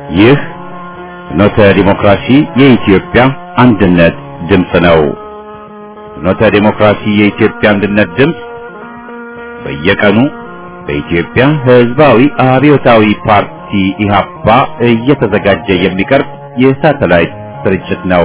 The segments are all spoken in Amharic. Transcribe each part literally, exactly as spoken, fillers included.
ይህ ፍኖተ ዲሞክራሲ የኢትዮጵያ አንድነት ድምፅ ነው። ፍኖተ ዲሞክራሲ የኢትዮጵያ አንድነት ድምፅ በየቀኑ በኢትዮጵያ ሕዝባዊ አብዮታዊ ፓርቲ ኢህአፓ እየተዘጋጀ የሚቀርብ የሳተላይት ስርጭት ነው።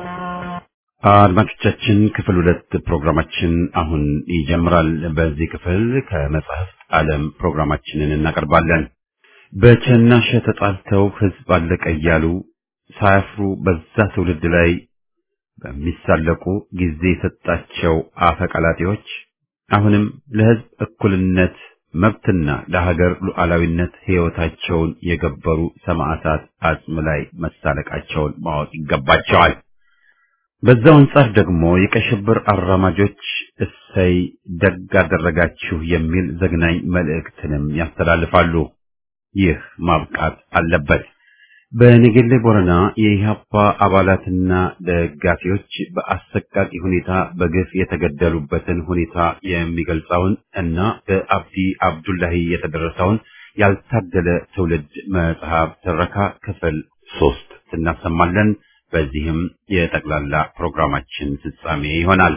አድማጮቻችን ክፍል ሁለት ፕሮግራማችን አሁን ይጀምራል። በዚህ ክፍል ከመጽሐፍት ዓለም ፕሮግራማችንን እናቀርባለን። በቸናሸ ተጣልተው ሕዝብ አለቀ እያሉ ሳያፍሩ በዛ ትውልድ ላይ በሚሳለቁ ጊዜ የሰጣቸው አፈቀላጤዎች አሁንም ለሕዝብ እኩልነት መብትና ለሀገር ሉዓላዊነት ሕይወታቸውን የገበሩ ሰማዕታት አጽም ላይ መሳለቃቸውን ማወቅ ይገባቸዋል። በዛው አንጻር ደግሞ የቀይ ሽብር አራማጆች እሰይ ደግ አደረጋችሁ የሚል ዘግናኝ መልእክትንም ያስተላልፋሉ። ይህ ማብቃት አለበት። በነገሌ ቦረና የኢህአፓ አባላትና ደጋፊዎች በአሰቃቂ ሁኔታ በግፍ የተገደሉበትን ሁኔታ የሚገልጸውን እና በአብዲ አብዱላሂ የተደረሰውን ያልታደለ ትውልድ መጽሐፍ ትረካ ክፍል ሶስት እናሰማለን። በዚህም የጠቅላላ ፕሮግራማችን ፍጻሜ ይሆናል።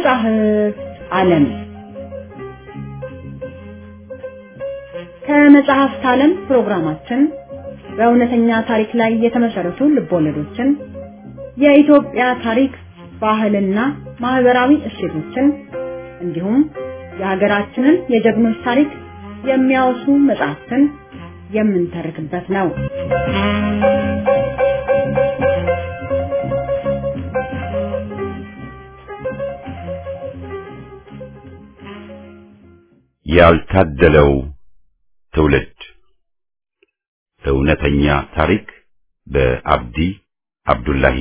ከመጽሐፍት ዓለም ከመጽሐፍት ዓለም ፕሮግራማችን በእውነተኛ ታሪክ ላይ የተመሰረቱ ልቦለዶችን የኢትዮጵያ ታሪክ ባህልና ማህበራዊ እሴቶችን እንዲሁም የሀገራችንን የጀግኖች ታሪክ የሚያወሱ መጽሐፍትን የምንተርክበት ነው። ያልታደለው ትውልድ እውነተኛ ታሪክ በአብዲ አብዱላሂ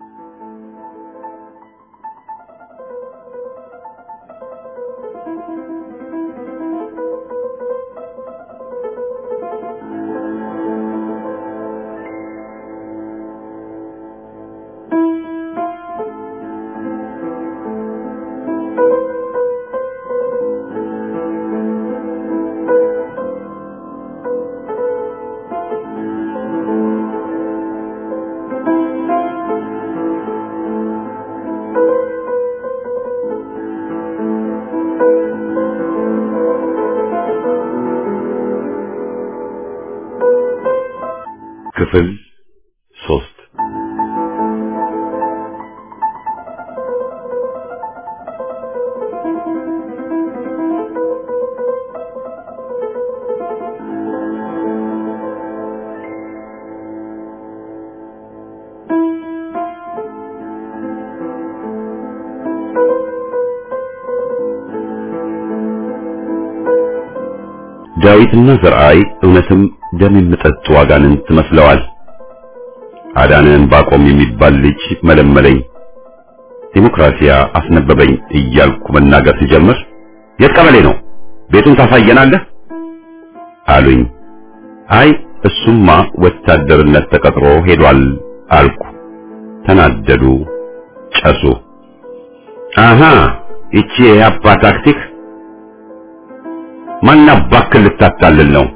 ክፍል ሶስት ዳዊትና ዘርአይ እውነትም ደም የሚጠጡ አጋንንት መስለዋል። አዳነን ባቆም የሚባል ልጅ መለመለኝ። ዲሞክራሲያ አስነበበኝ እያልኩ መናገር ሲጀምር የት ቀበሌ ነው? ቤቱን ታሳየናለህ አሉኝ። አይ እሱማ ወታደርነት ተቀጥሮ ሄዷል አልኩ። ተናደዱ፣ ጨሱ። አሃ እቺ የአባ ታክቲክ ማን አባክል ልታታልል ነው?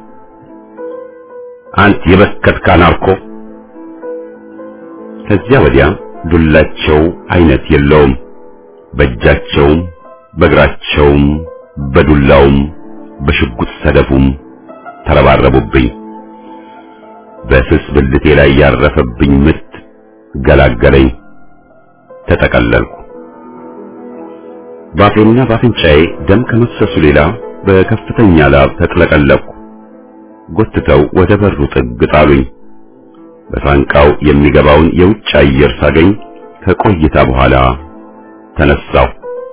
አንተ የበከትካ ናርኮ። ከዚያ ወዲያ ዱላቸው አይነት የለውም። በእጃቸውም በእግራቸውም በዱላውም በሽጉጥ ሰደፉም ተረባረቡብኝ። በስስ ብልቴ ላይ ያረፈብኝ ምት ገላገለኝ። ተጠቀለልኩ። ባፌና ባፍንጫዬ ደም ከመፍሰሱ ሌላ በከፍተኛ ላብ ተጥለቀለቅኩ። ጎትተው ወደ በሩ ጥግ ጣሉኝ። በሳንቃው የሚገባውን የውጭ አየር ሳገኝ ከቆይታ በኋላ ተነሳሁ።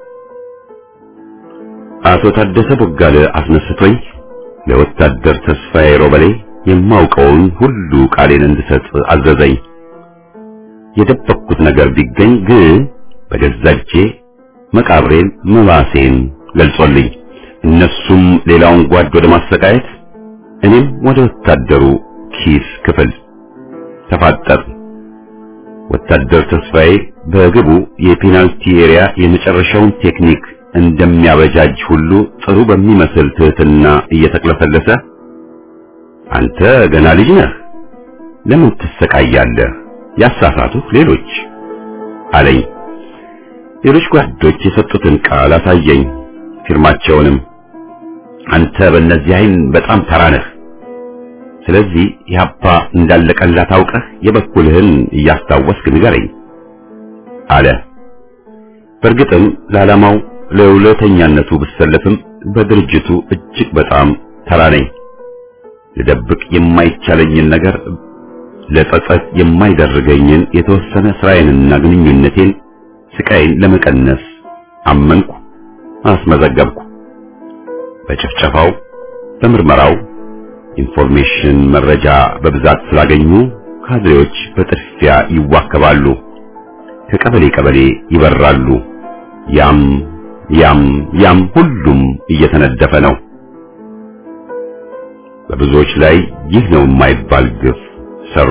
አቶ ታደሰ ቦጋለ አስነስቶኝ ለወታደር ተስፋዬ ሮበሌ የማውቀውን ሁሉ ቃሌን እንድሰጥ አዘዘኝ። የደበቅኩት ነገር ቢገኝ ግን በገዛጄ መቃብሬን መባሴን ገልጾልኝ እነሱም ሌላውን ጓድ ወደ ማሰቃየት እኔም ወደ ወታደሩ ኪስ ክፍል ተፋጠጥ። ወታደር ተስፋዬ በግቡ የፔናልቲ ኤሪያ የመጨረሻውን ቴክኒክ እንደሚያበጃጅ ሁሉ ጥሩ በሚመስል ትህትና እየተቅለሰለሰ አንተ ገና ልጅ ነህ፣ ለምን ትሰቃያለህ? ያሳሳቱህ ሌሎች አለኝ። ሌሎች ጓዶች የሰጡትን ቃል አሳየኝ፣ ፊርማቸውንም። አንተ በእነዚህ አይን በጣም ተራ ነህ። ስለዚህ ያባ እንዳለቀላት አውቀህ የበኩልህን እያስታወስክ ንገረኝ አለ። በእርግጥም ለዓላማው ለውለተኛነቱ ብሰለፍም በድርጅቱ እጅግ በጣም ተራ ነኝ። ልደብቅ የማይቻለኝን ነገር ለጸጸት የማይደርገኝን የተወሰነ ስራዬንና ግንኙነቴን ስቃይን ለመቀነስ አመንኩ፣ አስመዘገብኩ። በጭፍጨፋው በምርመራው ኢንፎርሜሽን መረጃ በብዛት ስላገኙ ካድሬዎች በጥድፊያ ይዋከባሉ፣ ከቀበሌ ቀበሌ ይበራሉ። ያም ያም ያም ሁሉም እየተነደፈ ነው። በብዙዎች ላይ ይህ ነው የማይባል ግፍ ሰሩ።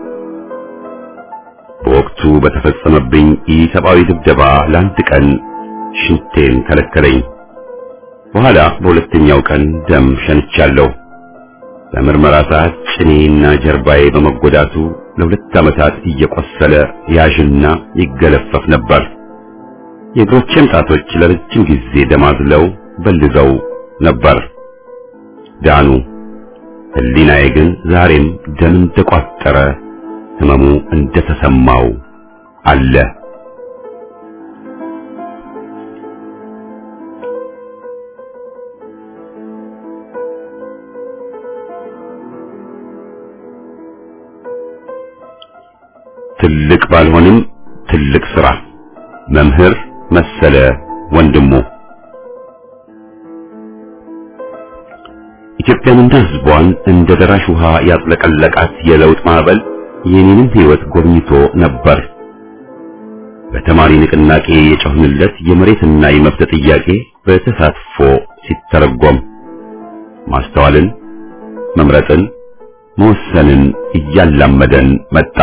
በወቅቱ በተፈጸመብኝ ኢሰብአዊ ድብደባ ለአንድ ቀን ሽንቴን ከለከለኝ። በኋላ በሁለተኛው ቀን ደም ሸንቻለሁ። በምርመራ ሰዓት ጭኔና ጀርባዬ በመጎዳቱ ለሁለት ዓመታት እየቆሰለ ያዥና ይገለፈፍ ነበር። የእግሮቼም ጣቶች ለረጅም ጊዜ ደማዝለው በልዘው ነበር። ዳኑ። ህሊናዬ ግን ዛሬም ደም እንደቋጠረ ህመሙ እንደተሰማው አለ። ትልቅ ባልሆንም ትልቅ ሥራ። መምህር መሰለ ወንድሙ። ኢትዮጵያንና ሕዝቧን እንደ ደራሽ ውሃ ያጥለቀለቃት የለውጥ ማዕበል የኔንም ሕይወት ጎብኝቶ ነበር። በተማሪ ንቅናቄ የጮህንለት የመሬትና የመብት ጥያቄ በተሳትፎ ሲተረጎም ማስተዋልን፣ መምረጥን፣ መወሰንን እያላመደን መጣ።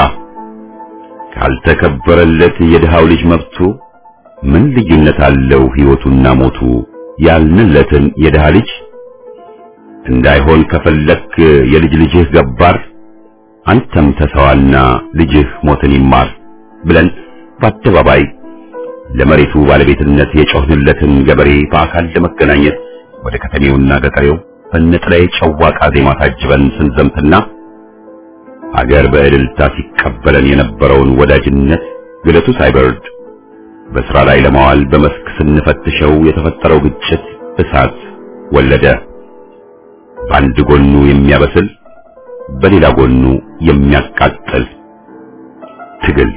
ካልተከበረለት የድሃው ልጅ መብቱ ምን ልዩነት አለው ሕይወቱና ሞቱ ያልንለትን የድሃ ልጅ እንዳይሆን ከፈለክ የልጅ ልጅህ ገባር አንተም ተሰዋና ልጅህ ሞትን ይማር ብለን በአደባባይ ለመሬቱ ባለቤትነት የጮህንለትን ገበሬ በአካል ለመገናኘት ወደ ከተሜውና ገጠሬው በነጠላዬ ጨዋቃ ዜማ ታጅበን ስንዘምትና አገር በእልልታ ሲቀበለን የነበረውን ወዳጅነት ግለቱ ሳይበርድ በስራ ላይ ለማዋል በመስክ ስንፈትሸው የተፈጠረው ግጭት እሳት ወለደ። በአንድ ጎኑ የሚያበስል በሌላ ጎኑ የሚያቃጥል ትግል።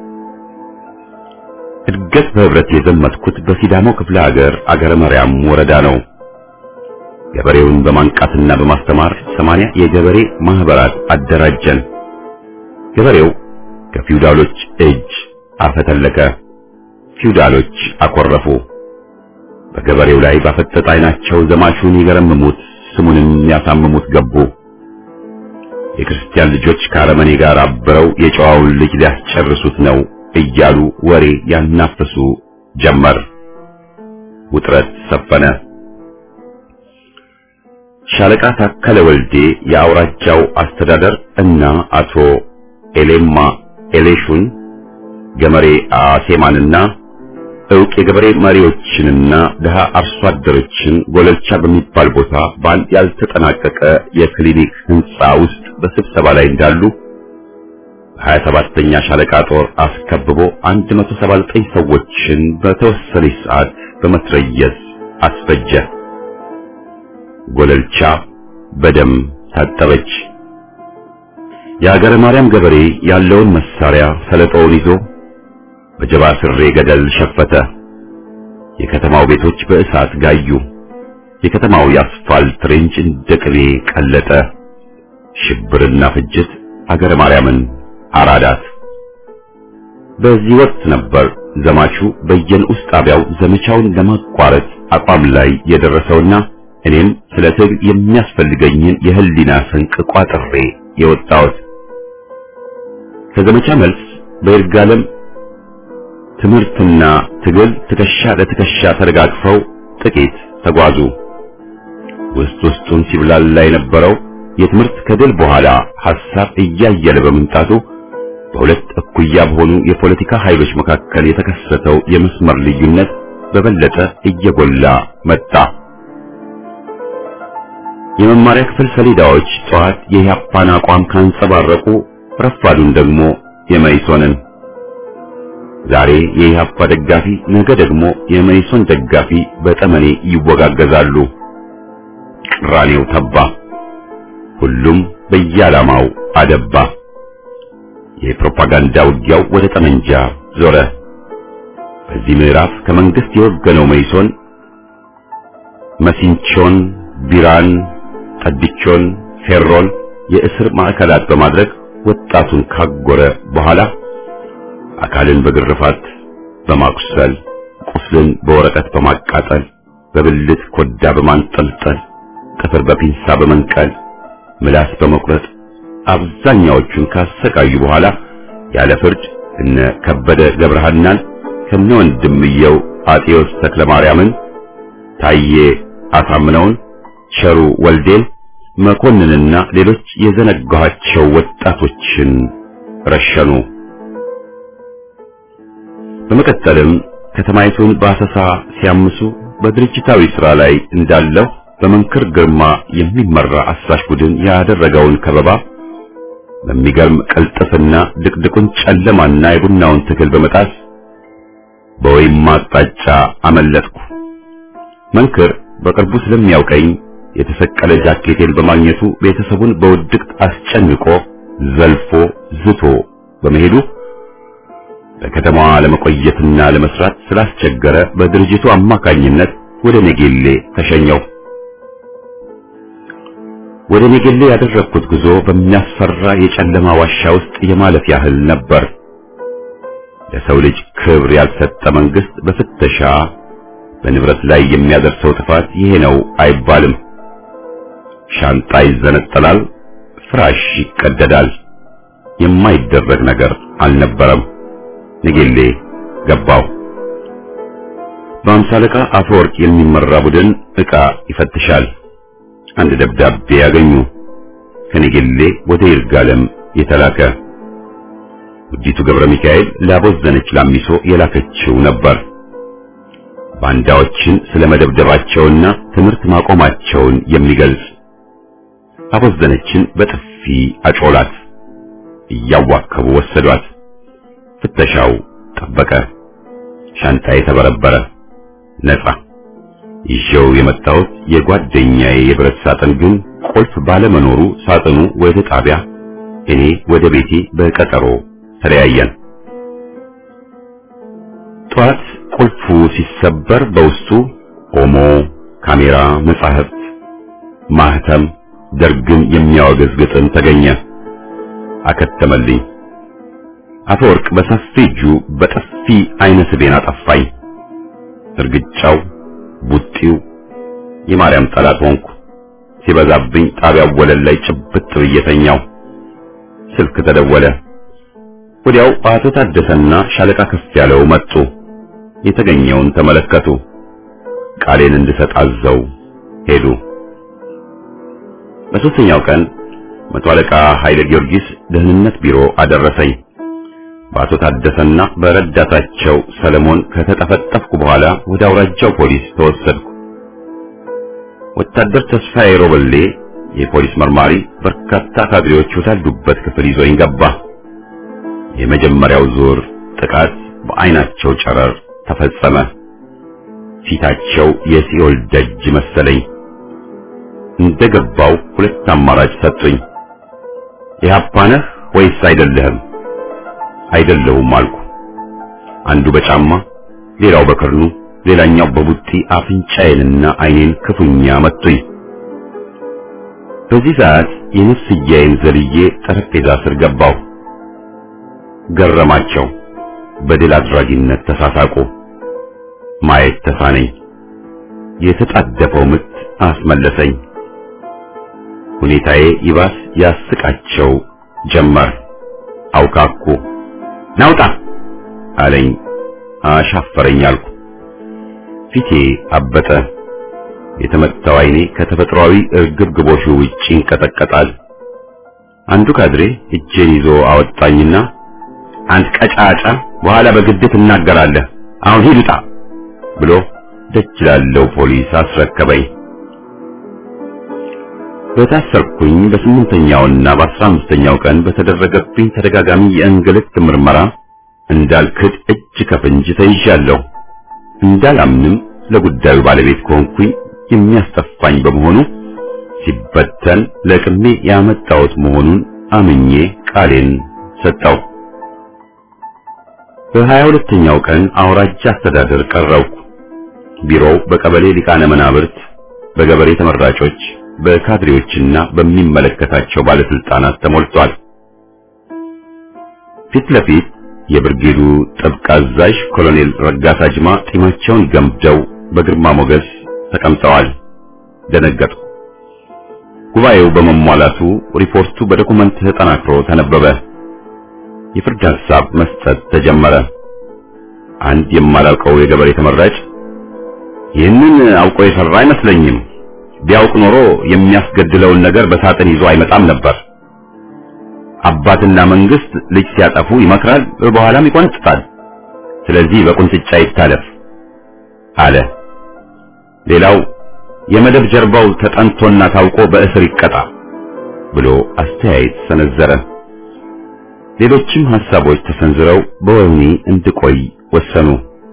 እድገት በህብረት የዘመትኩት በሲዳሞ ክፍለ ሀገር አገረ መርያም ወረዳ ነው። ገበሬውን በማንቃትና በማስተማር ሰማንያ የገበሬ ማህበራት አደራጀን። ገበሬው ከፊውዳሎች እጅ አፈተለከ። ፊውዳሎች አኮረፉ። በገበሬው ላይ ባፈጠጠ ዓይናቸው ዘማቹን ይገረምሙት ስሙንም ያሳምሙት ገቡ። የክርስቲያን ልጆች ከአረመኔ ጋር አብረው የጨዋውን ልጅ ሊያስጨርሱት ነው እያሉ ወሬ ያናፍሱ ጀመር። ውጥረት ሰፈነ። ሻለቃ ታከለ ወልዴ የአውራጃው አስተዳደር እና አቶ ኤሌማ ኤሌሹን ገመሬ አሴማንና ዕውቅ የገበሬ መሪዎችንና ድሃ አርሶ አደሮችን ጎለልቻ በሚባል ቦታ በአንድ ያልተጠናቀቀ የክሊኒክ ህንጻ ውስጥ በስብሰባ ላይ እንዳሉ ሀያ ሰባተኛ ሻለቃ ጦር አስከብቦ አንድ መቶ ሰባ ዘጠኝ ሰዎችን በተወሰነ ሰዓት በመትረየስ አስፈጀ። ጎለልቻ በደም ታጠበች። የአገረ ማርያም ገበሬ ያለውን መሳሪያ ሰለጦውን ይዞ በጀባ ስሬ ገደል ሸፈተ። የከተማው ቤቶች በእሳት ጋዩ። የከተማው የአስፋልት ሬንጅ እንደ ቅቤ ቀለጠ። ሽብርና ፍጅት አገረ ማርያምን አራዳት። በዚህ ወቅት ነበር ዘማቹ በየንዑስ ጣቢያው ዘመቻውን ለማቋረጥ አቋም ላይ የደረሰውና እኔም ስለ ትግል የሚያስፈልገኝን የህሊና ስንቅ ቋጥሬ የወጣሁት። ከዘመቻ መልስ በይርጋለም ትምህርትና ትግል ትከሻ ለትከሻ ተደጋግፈው ጥቂት ተጓዙ። ውስጥ ውስጡን ሲብላላ የነበረው የትምህርት ከድል በኋላ ሐሳብ እያየለ በመምጣቱ በሁለት እኩያ በሆኑ የፖለቲካ ኃይሎች መካከል የተከሰተው የመስመር ልዩነት በበለጠ እየጎላ መጣ። የመማሪያ ክፍል ሰሌዳዎች ጠዋት የኢህአፓን አቋም ካንጸባረቁ ረፋዱን ደግሞ የመይሶንን። ዛሬ የኢህአፓ ደጋፊ ነገ ደግሞ የመይሶን ደጋፊ በጠመኔ ይወጋገዛሉ። ቅራኔው ተባ። ሁሉም በየዓላማው አደባ። የፕሮፓጋንዳ ውጊያው ወደ ጠመንጃ ዞረ። በዚህ ምዕራፍ ከመንግስት የወገነው መይሶን መሲንቾን፣ ቢራን፣ ጠድቾን፣ ፌሮን የእስር ማዕከላት በማድረግ ወጣቱን ካጎረ በኋላ አካልን በግርፋት በማቁሰል ቁስልን በወረቀት በማቃጠል በብልት ኮዳ በማንጠልጠል ጥፍር በፒንሳ በመንቀል ምላስ በመቁረጥ አብዛኛዎቹን ካሰቃዩ በኋላ ያለ ፍርድ እነ ከበደ ገብረሃናን ከነ ወንድምየው አጤዎስ ተክለማርያምን፣ ታዬ አሳምነውን፣ ቸሩ ወልዴን፣ መኮንንና ሌሎች የዘነጋኋቸው ወጣቶችን ረሸኑ። በመቀጠልም ከተማይቱን በአሰሳ ሲያምሱ በድርጅታዊ ሥራ ላይ እንዳለው በመንክር ግርማ የሚመራ አሳሽ ቡድን ያደረገውን ከበባ በሚገርም ቅልጥፍና ድቅድቁን ጨለማና የቡናውን ትግል በመጣስ በወይም አቅጣጫ አመለጥኩ። መንክር በቅርቡ ስለሚያውቀኝ የተሰቀለ ጃኬቴን በማግኘቱ ቤተሰቡን በውድቅት አስጨንቆ ዘልፎ ዝቶ በመሄዱ በከተማዋ ለመቆየትና ለመስራት ስላስቸገረ በድርጅቱ አማካኝነት ወደ ኔጌሌ ተሸኘው። ወደ ኔጌሌ ያደረኩት ጉዞ በሚያስፈራ የጨለማ ዋሻ ውስጥ የማለፍ ያህል ነበር። ለሰው ልጅ ክብር ያልሰጠ መንግስት በፍተሻ በንብረት ላይ የሚያደርሰው ጥፋት ይሄ ነው አይባልም። ሻንጣ ይዘነጠላል፣ ፍራሽ ይቀደዳል። የማይደረግ ነገር አልነበረም። ኔጌሌ ገባው። በአምሳ አለቃ አፈወርቅ የሚመራ ቡድን ዕቃ ይፈትሻል። አንድ ደብዳቤ ያገኙ። ከኔጌሌ ወደ ይርጋለም የተላከ ውዲቱ ገብረ ሚካኤል ላቦዘነች ላሚሶ የላከችው ነበር። ባንዳዎችን ስለመደብደባቸውና ትምህርት ማቆማቸውን የሚገልጽ። አቦዘነችን በጥፊ አጮላት። እያዋከቡ ወሰዷት። ፍተሻው ጠበቀ። ሻንጣዬ ተበረበረ። ነፃ። ይዤው የመጣሁት የጓደኛዬ የብረት ሳጥን ግን ቁልፍ ባለመኖሩ ሳጥኑ ወደ ጣቢያ፣ እኔ ወደ ቤቴ በቀጠሮ ተለያየን። ጧት ቁልፉ ሲሰበር በውስጡ ኦሞ፣ ካሜራ፣ መጻሕፍት፣ ማህተም፣ ደርግን የሚያወግዝ ግጥም ተገኘ። አከተመልኝ። አፈወርቅ በሰፊ እጁ በጥፊ አይነ ስቤን አጠፋኝ። እርግጫው፣ ቡጢው የማርያም ጠላት ሆንኩ። ሲበዛብኝ ጣቢያው ወለል ላይ ጭብጥ ብዬ ተኛው። ስልክ ተደወለ። ወዲያው አቶ ታደሰና ሻለቃ ከፍ ያለው መጡ። የተገኘውን ተመለከቱ። ቃሌን እንድሰጥ አዘው ሄዱ። በሶስተኛው ቀን መቶ አለቃ ኃይለ ጊዮርጊስ ደህንነት ቢሮ አደረሰኝ። በአቶ ታደሰና በረዳታቸው ሰለሞን ከተጠፈጠፍኩ በኋላ ወደ አውራጃው ፖሊስ ተወሰድኩ። ወታደር ተስፋዬ ሮበሌ የፖሊስ መርማሪ በርካታ ካድሬዎች ወዳሉበት ክፍል ይዞኝ ገባ። የመጀመሪያው ዙር ጥቃት በአይናቸው ጨረር ተፈጸመ። ፊታቸው የሲኦል ደጅ መሰለኝ። እንደገባው ሁለት አማራጭ ሰጡኝ። ኢህአፓ ነህ ወይስ አይደለህም? አይደለሁም አልኩ። አንዱ በጫማ ሌላው በክርኑ ሌላኛው በቡጢ አፍንጫዬንና አይኔን ክፉኛ መቱኝ። በዚህ ሰዓት የነፍስያዬን ዘልዬ ጠረጴዛ ስር ገባው። ገረማቸው። በድል አድራጊነት ተሳሳቁ። ማየት ተሳነኝ። የተጣደፈው ምት አስመለሰኝ። ሁኔታዬ ይባስ ያስቃቸው ጀመር። አውካኩ። ናውጣ አለኝ። አሻፈረኝ አልኩ። ፊቴ አበጠ። የተመታው አይኔ ከተፈጥሯዊ እርግብግቦሹ ውጪ ይንቀጠቀጣል። አንዱ ካድሬ እጄን ይዞ አወጣኝና አንድ ቀጫጫ በኋላ በግድ ትናገራለህ፣ አሁን ሂድ ውጣ ብሎ ደጅ ላለው ፖሊስ አስረከበኝ። በታሰርኩኝ በስምንተኛውና በአስራ አምስተኛው ቀን በተደረገብኝ ተደጋጋሚ የእንግልት ምርመራ እንዳልክድ እጅ ከፍንጅ ተይዣለሁ። እንዳላምንም ለጉዳዩ ባለቤት ከሆንኩኝ የሚያስጠፋኝ በመሆኑ ሲበተን ለቅሜ ያመጣሁት መሆኑን አምኜ ቃሌን ሰጠው። በሀያ ሁለተኛው ቀን አውራጃ አስተዳደር ቀረብኩ። ቢሮው በቀበሌ ሊቃነ መናብርት፣ በገበሬ ተመራጮች፣ በካድሬዎችና በሚመለከታቸው ባለስልጣናት ተሞልቷል። ፊት ለፊት የብርጌዱ ጥብቅ አዛዥ ኮሎኔል ረጋሳ ጅማ ጢማቸውን ገምደው በግርማ ሞገስ ተቀምጠዋል። ደነገጥኩ። ጉባኤው በመሟላቱ ሪፖርቱ በዶኩመንት ተጠናክሮ ተነበበ። የፍርድ ሐሳብ መስጠት ተጀመረ። አንድ የማላውቀው የገበሬ ተመራጭ ይህንን አውቆ የሰራ አይመስለኝም፣ ቢያውቅ ኖሮ የሚያስገድለውን ነገር በሳጥን ይዞ አይመጣም ነበር። አባትና መንግስት ልጅ ሲያጠፉ ይመክራል፣ በኋላም ይቆነጥጣል። ስለዚህ በቁንጥጫ ይታለፍ አለ። ሌላው የመደብ ጀርባው ተጠንቶና ታውቆ በእስር ይቀጣ ብሎ አስተያየት ሰነዘረ። ሌሎችም ሐሳቦች ተሰንዝረው በወህኒ እንድቆይ ወሰኑ።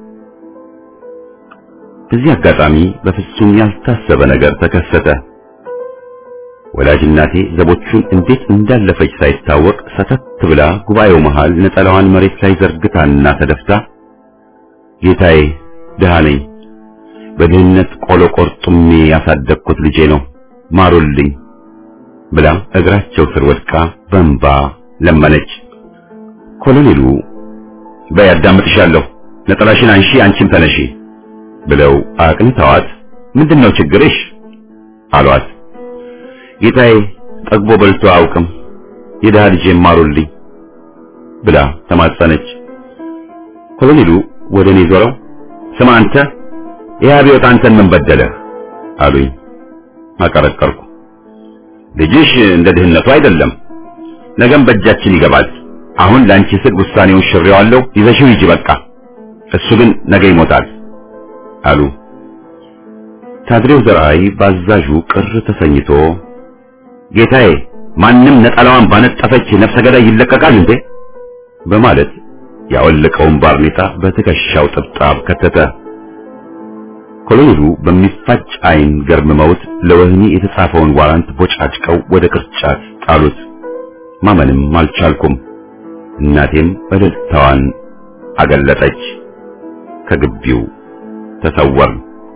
በዚህ አጋጣሚ በፍጹም ያልታሰበ ነገር ተከሰተ። ወላጅ እናቴ ዘቦቹን እንዴት እንዳለፈች ሳይታወቅ ሰተት ብላ ጉባኤው መሃል ነጠላዋን መሬት ላይ ዘርግታና ተደፍታ ጌታዬ ደሃ ነኝ፣ በድህነት ቆሎ ቆርጡሜ ያሳደግኩት ልጄ ነው፣ ማሩልኝ ብላ እግራቸው ስር ወድቃ በእንባ ለመነች። ኮሎኔሉ በይ አዳምጥሻለሁ፣ ነጠላሽን አንሺ፣ አንቺም ተነሺ ብለው አቅንተዋት ምንድነው ችግርሽ አሏት። ጌታዬ ጠግቦ በልቶ አያውቅም፣ የደሃ ልጄ ማሩልኝ ብላ ተማጸነች። ኮሎኔሉ ወደ እኔ ዞረው ስማ አንተ የአብዮት አንተን ምን በደለህ አሉኝ። አቀረቀርኩ። ልጅሽ እንደ ድህነቱ አይደለም፣ ነገም በእጃችን ይገባል። አሁን ላንቺ ስል ውሳኔውን ሽሬዋለሁ፣ ይዘሽው ሂጂ በቃ፣ እሱ ግን ነገ ይሞታል አሉ። ታድሬው ዘርአይ ባዛዡ ቅር ተሰኝቶ ጌታዬ ማንም ነጠላዋን ባነጠፈች ነፍሰ ገዳይ ይለቀቃል እንዴ በማለት ያወለቀውን ባርኔጣ በትከሻው ጥብጣብ ከተተ። ኮሎኔሉ በሚፋጭ አይን ገርምመውት ለወህኒ የተጻፈውን ዋራንት ቦጫጭቀው ወደ ቅርጫት ጣሉት። ማመንም አልቻልኩም። እናቴም እልልታዋን አገለጠች። ከግቢው ተሰወር።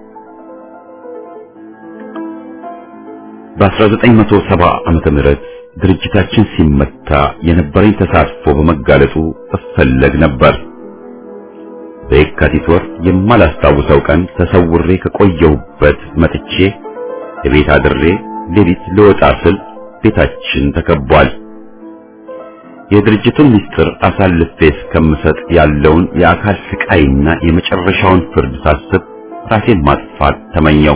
በአስራ ዘጠኝ መቶ ሰባ ዓመተ ምህረት ድርጅታችን ሲመታ የነበረኝ ተሳትፎ በመጋለጡ እፈለግ ነበር። በየካቲት ወር የማላስታውሰው ቀን ተሰውሬ ከቆየሁበት መጥቼ የቤት አድሬ ሌሊት ልወጣ ስል ቤታችን ተከቧል። የድርጅቱን ምስጢር አሳልፌ እስከምሰጥ ያለውን የአካል ስቃይና የመጨረሻውን ፍርድ ሳስብ ራሴን ማጥፋት ተመኘው።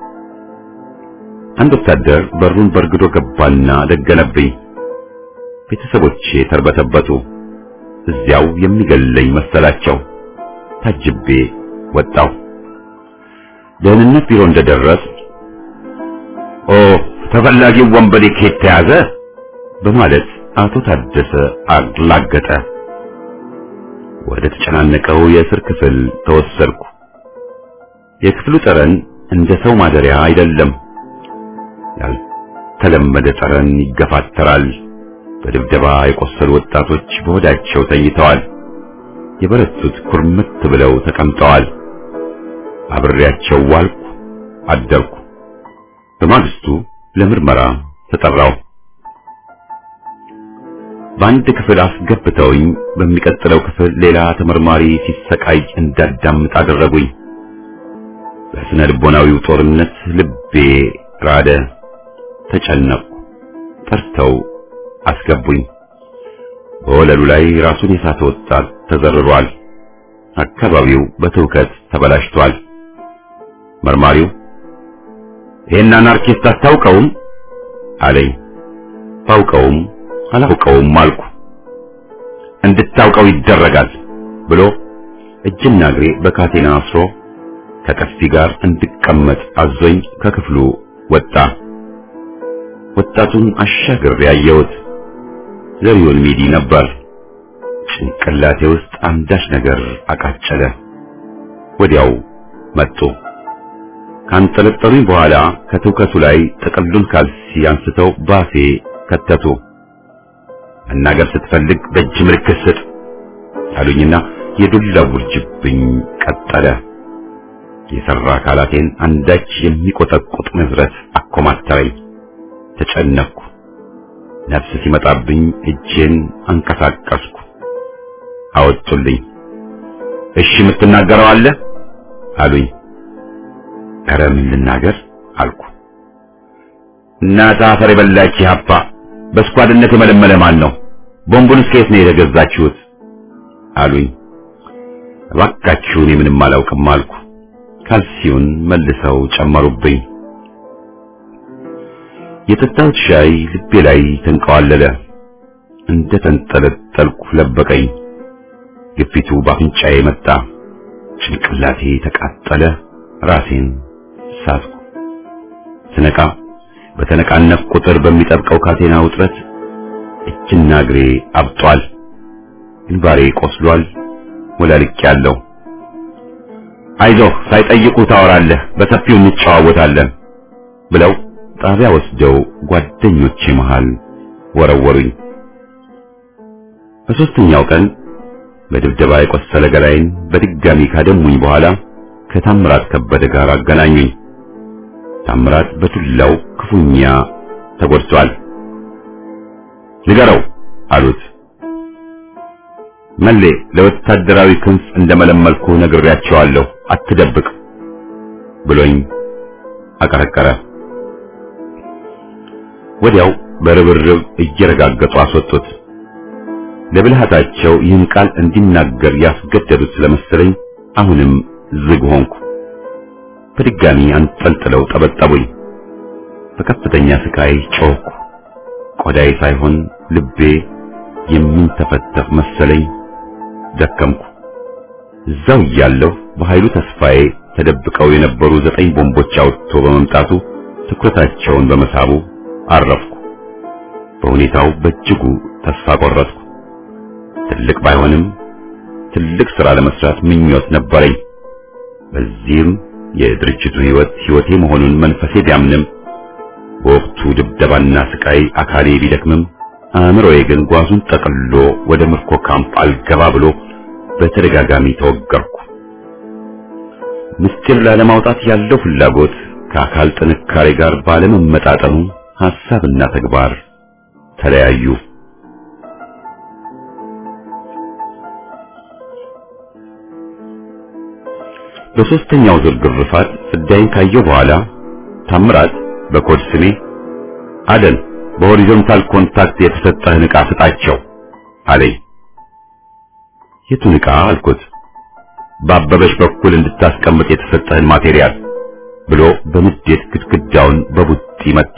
አንድ ወታደር በሩን በርግዶ ገባና ደገነብኝ። ቤተሰቦቼ ተርበተበቱ። እዚያው የሚገለኝ መሰላቸው። ታጅቤ ወጣው። ደህንነት ቢሮ እንደደረስ ኦ ተፈላጊው ወንበዴ ከየት ተያዘ በማለት አቶ ታደሰ አግላገጠ። ወደ ተጨናነቀው የእስር ክፍል ተወሰድኩ። የክፍሉ ጠረን እንደ ሰው ማደሪያ አይደለም። ያልተለመደ ጠረን ይገፋተራል። በድብደባ የቆሰሉ ወጣቶች በሆዳቸው ተኝተዋል። የበረቱት ኩርምት ብለው ተቀምጠዋል። አብሬያቸው ዋልኩ አደርኩ። በማግስቱ ለምርመራ ተጠራው። በአንድ ክፍል አስገብተውኝ በሚቀጥለው ክፍል ሌላ ተመርማሪ ሲሰቃይ እንዳዳምጥ አደረጉኝ። በስነ ልቦናዊው ጦርነት ልቤ ራደ። ተጨነቅኩ። ጠርተው አስገቡኝ። በወለሉ ላይ ራሱን የሳተ ወጣት ተዘርሯል። አካባቢው በትውከት ተበላሽቷል። መርማሪው ይሄን አናርኪስት አታውቀውም አለኝ። ታውቀውም አላውቀውም አልኩ። እንድታውቀው ይደረጋል ብሎ እጅና እግሬ በካቴና አስሮ ከቀስቲ ጋር እንድቀመጥ አዞኝ ከክፍሉ ወጣ። ወጣቱን አሻግሬ ያየሁት ዘሪሁን ሚዲ ነበር። ጭንቅላቴ ውስጥ አንዳች ነገር አቃጨለ። ወዲያው መጡ። ካንጠለጠሉኝ በኋላ ከትውከቱ ላይ ጥቅሉን ካልሲ አንስተው ባፌ ከተቱ። መናገር ስትፈልግ በእጅ ምልክት ስጥ አሉኝና የዱላ ውርጅብኝ ቀጠለ። የሰራ አካላቴን አንዳች የሚቆጠቁጥ ንዝረት አኮማተረኝ። ተጨነቅኩ። ነፍስ ሲመጣብኝ እጄን አንቀሳቀስኩ። አወጡልኝ። እሺ የምትናገረው አለ አሉኝ። ኧረ ምን ልናገር አልኩ። እናት አፈር የበላች ሀፓ በስኳድነት የመለመለ ማን ነው? ቦምቡንስ ከየት ነው የተገዛችሁት አሉኝ። እባካችሁ እኔ ምንም አላውቅም አልኩ። ካልሲውን መልሰው ጨመሩብኝ። የጠጣሁት ሻይ ልቤ ላይ ተንቀዋለለ። እንደ ተንጠለጠልኩ ለበቀኝ። ግፊቱ ባፍንጫዬ መጣ። ጭንቅላቴ ተቃጠለ። ራሴን ሳትኩ። ስነቃ በተነቃነፍ ቁጥር በሚጠብቀው ካቴና ውጥረት እጅና እግሬ አብጧል። ግንባሬ ቆስሏል። ወላልቄያለሁ። አይዞህ ሳይጠይቁ ታወራለህ፣ በሰፊው እንጨዋወታለን ብለው ጣቢያ ወስደው ጓደኞቼ መሃል ወረወሩኝ። በሶስተኛው ቀን በድብደባ የቆሰለ ገላይን በድጋሚ ካደሙኝ በኋላ ከታምራት ከበደ ጋር አገናኙኝ። ታምራት በዱላው ክፉኛ ተጎድቷል። ንገረው አሉት። መሌ ለወታደራዊ ክንፍ እንደመለመልኩ ነግሬያቸዋለሁ፣ አትደብቅ ብሎኝ አቀረቀረ። ወዲያው በርብርብ እየረጋገጡ አስወጡት። ለብልሃታቸው ይህን ቃል እንዲናገር ያስገደዱት ስለመሰለኝ አሁንም ዝግ ሆንኩ። በድጋሚ አንጠልጥለው ጠበጠቡኝ። በከፍተኛ ስቃይ ጮህኩ። ቆዳዬ ሳይሆን ልቤ የሚንተፈተፍ መሰለኝ። ደከምኩ። እዛው እያለሁ በኃይሉ ተስፋዬ ተደብቀው የነበሩ ዘጠኝ ቦምቦች አውጥቶ በመምጣቱ ትኩረታቸውን በመሳቡ አረፍኩ። በሁኔታው በእጅጉ ተስፋ ቆረጥኩ። ትልቅ ባይሆንም ትልቅ ሥራ ለመስራት ምኞት ነበረኝ። በዚህም የድርጅቱ ሕይወት ሕይወቴ መሆኑን መንፈሴ ቢያምንም በወቅቱ ድብደባና ስቃይ አካሌ ቢደክምም አእምሮዬ ግን ጓዙን ጠቅልሎ ወደ ምርኮ ካምፕ አልገባ ብሎ በተደጋጋሚ ተወገርኩ። ምስጢር ላለማውጣት ያለው ፍላጎት ከአካል ጥንካሬ ጋር ባለመመጣጠኑ ሐሳብና ተግባር ተለያዩ። በሶስተኛው ዙር ግርፋት ፍዳይን ካየው በኋላ ታምራት በኮድ ስሜ አደን በሆሪዞንታል ኮንታክት የተሰጠህን ዕቃ ስጣቸው አለኝ። የቱን ዕቃ አልኩት። በአበበሽ በኩል እንድታስቀምጥ የተሰጠህን ማቴሪያል ብሎ በንዴት ግድግዳውን በቡጢ መታ።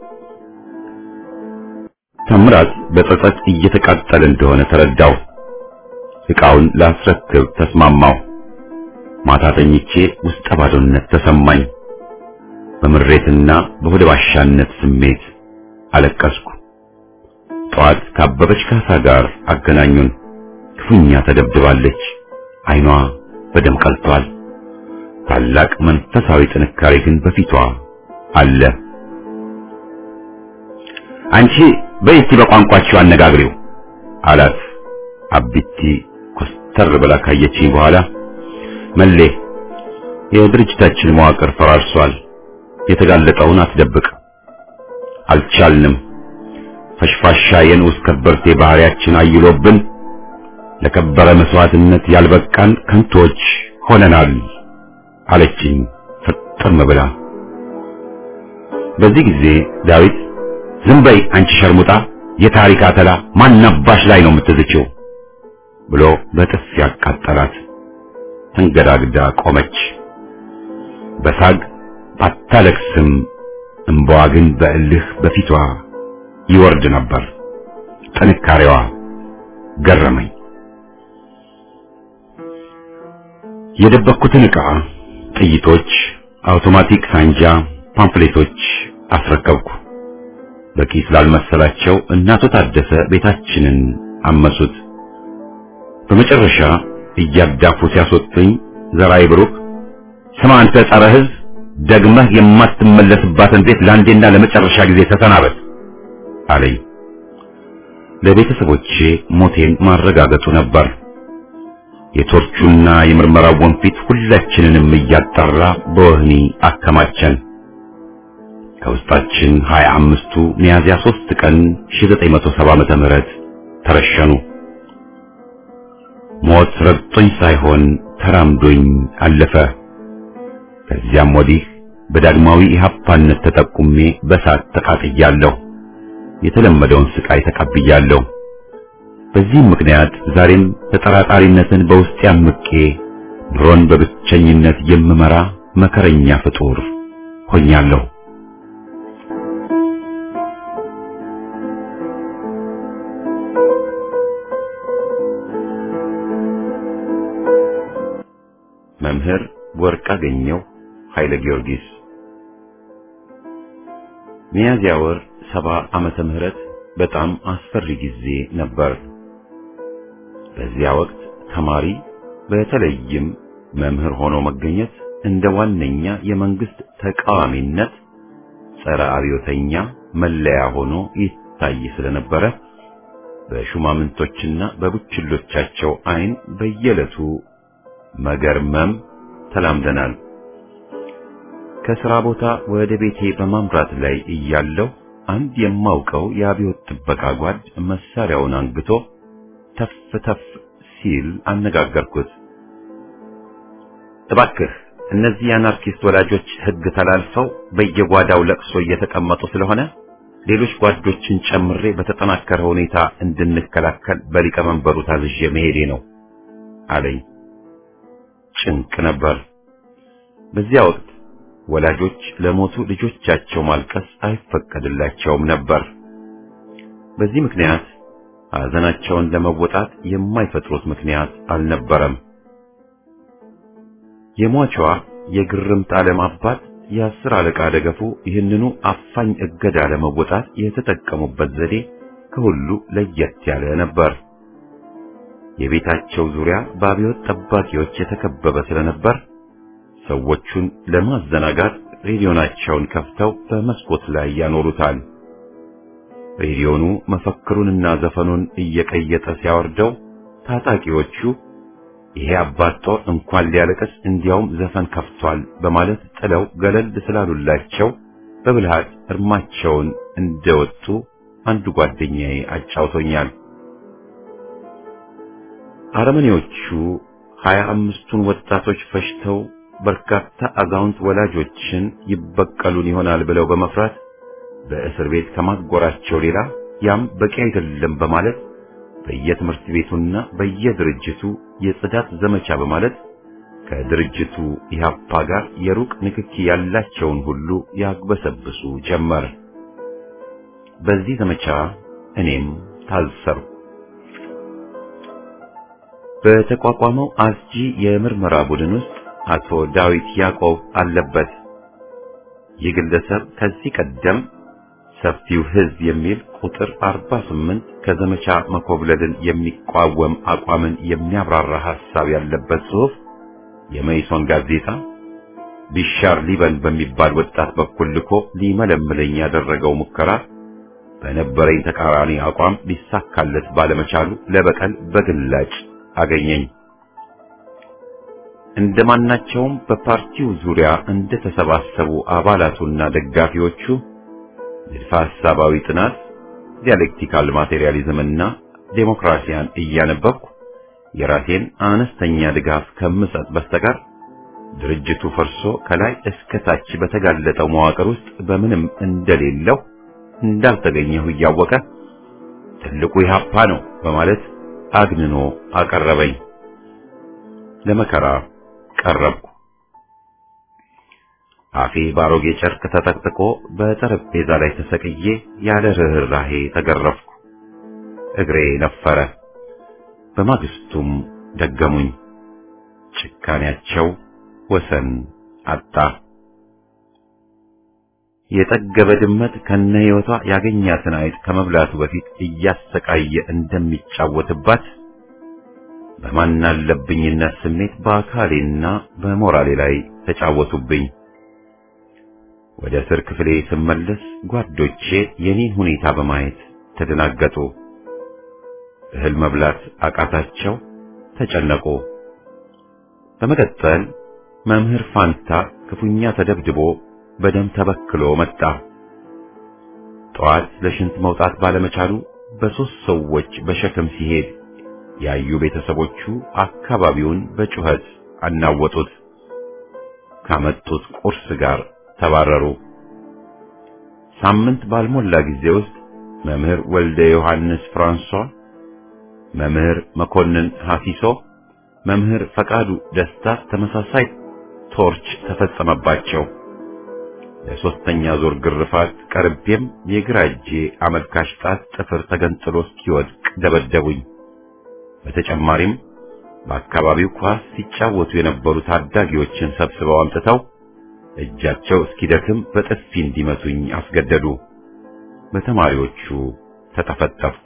ታምራት በጸጸት እየተቃጠለ እንደሆነ ተረዳው። ዕቃውን ላስረክብ ተስማማው። ማታ ተኝቼ ውስጠ ባዶነት ተሰማኝ። በምሬትና በሆደ ባሻነት ስሜት አለቀስኩ። ጠዋት ካበበች ካሳ ጋር አገናኙን። ክፉኛ ተደብድባለች። ዓይኗ በደም ቀልቷል። ታላቅ መንፈሳዊ ጥንካሬ ግን በፊቷ አለ። አንቺ በይቲ በቋንቋችሁ አነጋግሪው አላት። አቢቲ ኮስተር ብላ ካየችኝ በኋላ መሌ የድርጅታችን መዋቅር ፈራርሷል። የተጋለጠውን አትደብቅ። አልቻልንም። ፈሽፋሻ የንዑስ ከበርቴ ባህሪያችን አይሎብን ለከበረ መስዋዕትነት ያልበቃን ከንቶች ሆነናል አለችኝ ፍጥም ብላ። በዚህ ጊዜ ዳዊት ዝም በይ አንቺ ሸርሙጣ፣ የታሪክ አተላ ማናባሽ ላይ ነው የምትዝችው ብሎ በጥፊ ያቃጠላት። ተንገዳግዳ ቆመች። በሳግ ባታለቅስም እንባዋ ግን በእልህ በፊቷ ይወርድ ነበር። ጥንካሬዋ ገረመኝ። የደበኩትን ዕቃ፣ ጥይቶች፣ አውቶማቲክ ሳንጃ፣ ፓምፍሌቶች አስረከብኩ። በቂ ስላልመሰላቸው እናቶ ታደሰ ቤታችንን አመሱት። በመጨረሻ እያዳፉ ሲያስወጡኝ ዘራይ ብሩክ ስማ አንተ ጸረ ሕዝብ፣ ደግመህ የማትመለስባትን ቤት ለአንዴና ለመጨረሻ ጊዜ ተሰናበት አለኝ። ለቤተሰቦቼ ሞቴን ማረጋገጡ ነበር። የቶርቹና የምርመራው ወንፊት ሁላችንንም እያጣራ በወህኒ አከማቸን። ከውስጣችን ሀያ አምስቱ ሚያዝያ ሶስት ቀን ሺህ ዘጠኝ መቶ ሰባ ዓመተ ምህረት ተረሸኑ። ሞት ረግጦኝ ሳይሆን ተራምዶኝ አለፈ። ከዚያም ወዲህ በዳግማዊ ኢህአፓነት ተጠቁሜ በሳት ተቃጥያለሁ። የተለመደውን ስቃይ ተቀብያለሁ። በዚህም ምክንያት ዛሬም ተጠራጣሪነትን በውስጤ አምቄ ኑሮን በብቸኝነት የምመራ መከረኛ ፍጡር ሆኛለሁ። መምህር ወርቅአገኘሁ ኃይለ ጊዮርጊስ። ሚያዝያ ወር ሰባ ዓመተ ምህረት በጣም አስፈሪ ጊዜ ነበር። በዚያ ወቅት ተማሪ በተለይም መምህር ሆኖ መገኘት እንደ ዋነኛ የመንግስት ተቃዋሚነት ጸረ አብዮተኛ መለያ ሆኖ ይታይ ስለነበረ በሹማምንቶችና በቡችሎቻቸው አይን በየዕለቱ መገርመም ተላምደናል። ከሥራ ቦታ ወደ ቤቴ በማምራት ላይ እያለሁ አንድ የማውቀው የአብዮት ጥበቃ ጓድ መሳሪያውን አንግቶ ተፍ ተፍ ሲል አነጋገርኩት። እባክህ እነዚህ የአናርኪስት ወላጆች ሕግ ተላልፈው በየጓዳው ለቅሶ እየተቀመጡ ስለሆነ ሌሎች ጓዶችን ጨምሬ በተጠናከረ ሁኔታ እንድንከላከል በሊቀመንበሩ ታዝዤ መሄዴ ነው አለኝ። ጭንቅ ነበር። በዚያ ወቅት ወላጆች ለሞቱ ልጆቻቸው ማልቀስ አይፈቀድላቸውም ነበር። በዚህ ምክንያት ሐዘናቸውን ለመወጣት የማይፈጥሩት ምክንያት አልነበረም። የሟቿ የግርምት ዓለም አባት የአስር አለቃ ደገፉ ይህንኑ አፋኝ እገዳ ለመወጣት የተጠቀሙበት ዘዴ ከሁሉ ለየት ያለ ነበር። የቤታቸው ዙሪያ በአብዮት ጠባቂዎች የተከበበ ስለነበር ሰዎቹን ለማዘናጋት ሬዲዮናቸውን ከፍተው በመስኮት ላይ ያኖሩታል። ሬዲዮኑ መፈክሩንና ዘፈኑን እየቀየጠ ሲያወርደው ታጣቂዎቹ ይሄ አባት ጦር እንኳን ሊያለቅስ እንዲያውም ዘፈን ከፍቷል በማለት ጥለው ገለል ስላሉላቸው በብልሃት እርማቸውን እንደወጡ አንዱ ጓደኛዬ አጫውቶኛል። አረመኔዎቹ ሀያ አምስቱን ወጣቶች ፈሽተው በርካታ አዛውንት ወላጆችን ይበቀሉን ይሆናል ብለው በመፍራት በእስር ቤት ከማጎራቸው ሌላ ያም በቂ አይደለም በማለት በየትምህርት ቤቱና በየድርጅቱ የጽዳት ዘመቻ በማለት ከድርጅቱ ኢህአፓ ጋር የሩቅ ንክኪ ያላቸውን ሁሉ ያግበሰብሱ ጀመር። በዚህ ዘመቻ እኔም ታሰርኩ። በተቋቋመው አስጂ የምርመራ ቡድን ውስጥ አቶ ዳዊት ያዕቆብ አለበት። ይህ ግለሰብ ከዚህ ቀደም ሰፊው ሕዝብ የሚል ቁጥር አርባ ስምንት ከዘመቻ መኮብለልን የሚቋወም አቋምን የሚያብራራ ሐሳብ ያለበት ጽሑፍ የመይሶን ጋዜጣ ቢሻር ሊበን በሚባል ወጣት በኩል ልኮ ሊመለምለኝ ያደረገው ሙከራ በነበረኝ ተቃራኒ አቋም ሊሳካለት ባለመቻሉ ለበቀል በግላጭ አገኘኝ። እንደማናቸውም በፓርቲው ዙሪያ እንደተሰባሰቡ አባላቱና ደጋፊዎቹ ንድፈ ሐሳባዊ ጥናት፣ ዲያሌክቲካል ማቴሪያሊዝምና ዴሞክራሲያን እያነበብኩ የራሴን አነስተኛ ድጋፍ ከምሰጥ በስተቀር ድርጅቱ ፈርሶ ከላይ እስከ ታች በተጋለጠው መዋቅር ውስጥ በምንም እንደሌለው እንዳልተገኘሁ እያወቀ ትልቁ ኢህአፓ ነው በማለት አግንኖ አቀረበኝ። ለመከራ ቀረብኩ። አፌ ባሮጌ ጨርቅ ተጠቅጥቆ በጠረጴዛ ላይ ተሰቅዬ ያለ ርህራሄ ተገረፍኩ። እግሬ ነፈረ። በማግስቱም ደገሙኝ። ጭካኔያቸው ወሰን አጣ። የጠገበ ድመት ከነ ሕይወቷ ያገኛትን አይጥ ከመብላቱ በፊት እያሰቃየ እንደሚጫወትባት በማናለብኝነት ስሜት በአካሌና በሞራሌ ላይ ተጫወቱብኝ። ወደ እስር ክፍሌ ስመለስ ጓዶቼ የኔን ሁኔታ በማየት ተደናገጡ። እህል መብላት አቃታቸው፣ ተጨነቁ። በመቀጠል መምህር ፋንታ ክፉኛ ተደብድቦ በደም ተበክሎ መጣ። ጠዋት ለሽንት መውጣት ባለመቻሉ በሶስት ሰዎች በሸክም ሲሄድ ያዩ ቤተሰቦቹ አካባቢውን በጩኸት አናወጡት። ካመጡት ቁርስ ጋር ተባረሩ። ሳምንት ባልሞላ ጊዜ ውስጥ መምህር ወልደ ዮሐንስ ፍራንሷ፣ መምህር መኮንን ሐፊሶ፣ መምህር ፈቃዱ ደስታ ተመሳሳይ ቶርች ተፈጸመባቸው። ለሶስተኛ ዙር ግርፋት ቀርቤም የግራ እጄ አመልካች ጣት ጥፍር ተገንጥሎ እስኪወድቅ ደበደቡኝ። በተጨማሪም በአካባቢው ኳስ ሲጫወቱ የነበሩ ታዳጊዎችን ሰብስበው አምጥተው እጃቸው እስኪደክም በጥፊ እንዲመቱኝ አስገደዱ። በተማሪዎቹ ተጠፈጠፍኩ።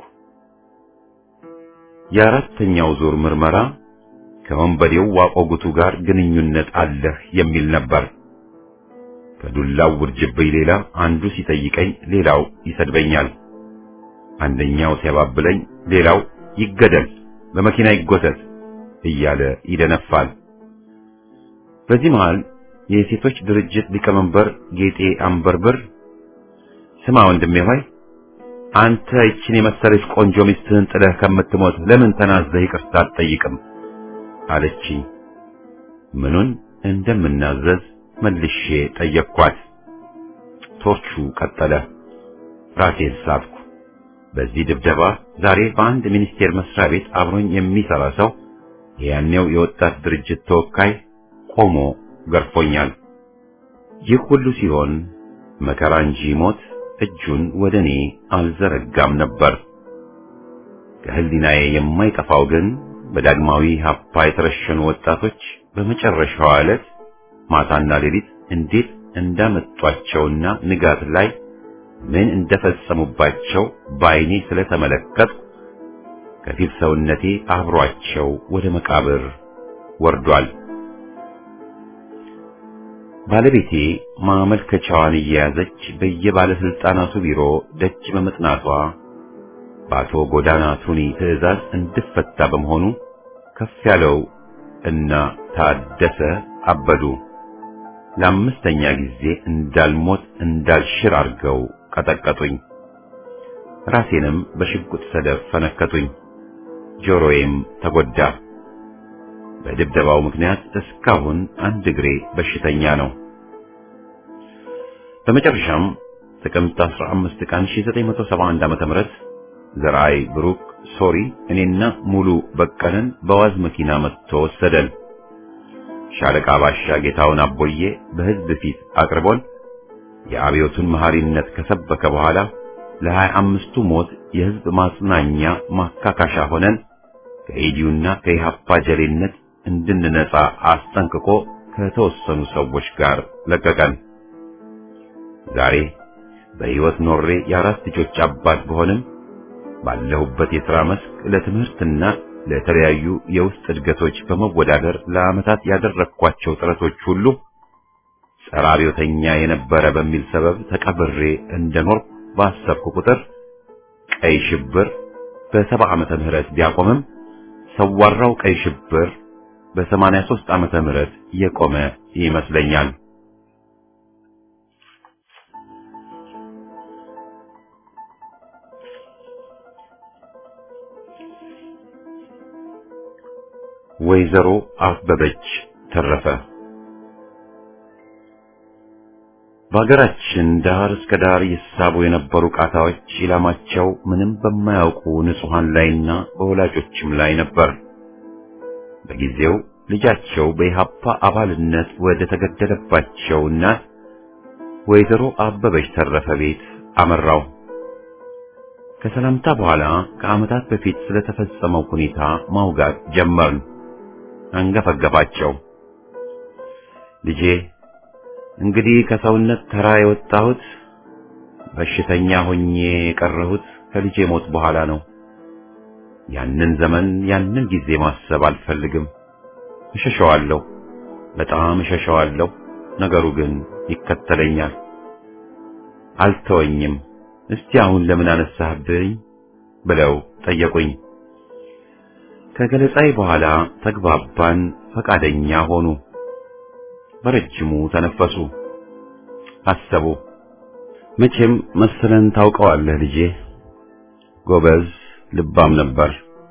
የአራተኛው ዙር ምርመራ ከወንበዴው ዋቆጉቱ ጋር ግንኙነት አለህ የሚል ነበር። ከዱላው ውርጅብኝ ሌላ አንዱ ሲጠይቀኝ ሌላው ይሰድበኛል። አንደኛው ሲያባብለኝ ሌላው ይገደል፣ በመኪና ይጎተት እያለ ይደነፋል። በዚህ መሃል የሴቶች ድርጅት ሊቀመንበር ጌጤ አንበርብር ስማ ወንድሜ ሆይ አንተ እቺን የመሰለች ቆንጆ ሚስትህን ጥለህ ከምትሞት ለምን ተናዘህ ይቅርታ አትጠይቅም አለችኝ። ምኑን እንደምናዘዝ መልሼ ጠየቅኳት። ቶርቹ ቀጠለ። ራሴን ሳትኩ። በዚህ ድብደባ ዛሬ በአንድ ሚኒስቴር መስሪያ ቤት አብሮኝ የሚሰራ ሰው ያኔው የወጣት ድርጅት ተወካይ ቆሞ ገርፎኛል። ይህ ሁሉ ሲሆን መከራ እንጂ ሞት እጁን ወደኔ አልዘረጋም ነበር። ከህሊናዬ የማይጠፋው ግን በዳግማዊ ሀፓ የተረሸኑ ወጣቶች በመጨረሻው ዕለት ማታና ሌሊት እንዴት እንዳመጧቸውና ንጋት ላይ ምን እንደፈጸሙባቸው ባይኔ ስለተመለከትኩ ከፊል ሰውነቴ አብሯቸው ወደ መቃብር ወርዷል። ባለቤቴ ማመልከቻዋን እየያዘች በየባለስልጣናቱ ቢሮ ደጅ በመጥናቷ በአቶ ጎዳና ቱኒ ትዕዛዝ እንድፈታ በመሆኑ ከፍ ያለው እና ታደሰ አበዱ ለአምስተኛ ጊዜ እንዳልሞት እንዳልሽር አርገው ቀጠቀጡኝ። ራሴንም በሽጉጥ ሰደፍ ፈነከቱኝ። ጆሮዬም ተጎዳ። በድብደባው ምክንያት እስካሁን አንድ እግሬ በሽተኛ ነው። በመጨረሻም ጥቅምት አስራ አምስት ቀን ሺህ ዘጠኝ መቶ ሰባ አንድ ዓመተ ምህረት ዘርአይ ብሩክ ሶሪ እኔና ሙሉ በቀለን በዋዝ መኪና መጥቶ ወሰደን። ሻለቃ ባሻ ጌታውን አቦዬ በህዝብ ፊት አቅርቦን የአብዮቱን መሐሪነት ከሰበከ በኋላ ለሀያ አምስቱ ሞት የህዝብ ማጽናኛ ማካካሻ ሆነን ከኢዲዩና ከኢሃፓ ጀሌነት እንድንነጻ አስጠንቅቆ ከተወሰኑ ሰዎች ጋር ለቀቀን። ዛሬ በህይወት ኖሬ የአራት ልጆች አባት በሆንም ባለሁበት የሥራ መስክ ለትምህርትና ለተለያዩ የውስጥ እድገቶች በመወዳደር ለዓመታት ያደረግኳቸው ጥረቶች ሁሉ ጸረ አብዮተኛ የነበረ በሚል ሰበብ ተቀብሬ እንደኖርኩ ባሰብኩ ቁጥር ቀይ ሽብር በሰባ ዓመተ ምህረት ቢያቆምም ሰዋራው ቀይ ሽብር በሰማንያ ሦስት ዓመተ ምህረት የቆመ ይመስለኛል። ወይዘሮ አበበች ተረፈ በሀገራችን ዳር እስከ ዳር ይሳቡ የነበሩ ቃታዎች ኢላማቸው ምንም በማያውቁ ንጹሃን ላይና በወላጆችም ላይ ነበር። በጊዜው ልጃቸው በኢሃፓ አባልነት ወደ ተገደለባቸው እናት ወይዘሮ አበበች ተረፈ ቤት አመራው። ከሰላምታ በኋላ ከዓመታት በፊት ስለተፈጸመው ሁኔታ ማውጋት ጀመርን። አንገፈገፋቸው። ልጄ እንግዲህ ከሰውነት ተራ የወጣሁት በሽተኛ ሆኜ የቀረሁት ከልጄ ሞት በኋላ ነው። ያንን ዘመን ያንን ጊዜ ማሰብ አልፈልግም። እሸሸዋለሁ፣ በጣም እሸሸዋለሁ። ነገሩ ግን ይከተለኛል፣ አልተወኝም። እስቲ አሁን ለምን አነሳህብኝ ብለው ጠየቁኝ። ከገለጻይ በኋላ ተግባባን፣ ፈቃደኛ ሆኑ። በረጅሙ ተነፈሱ፣ አሰቡ። መቼም መሰለን ታውቀዋለህ ልጄ፣ ጎበዝ ልባም ነበር።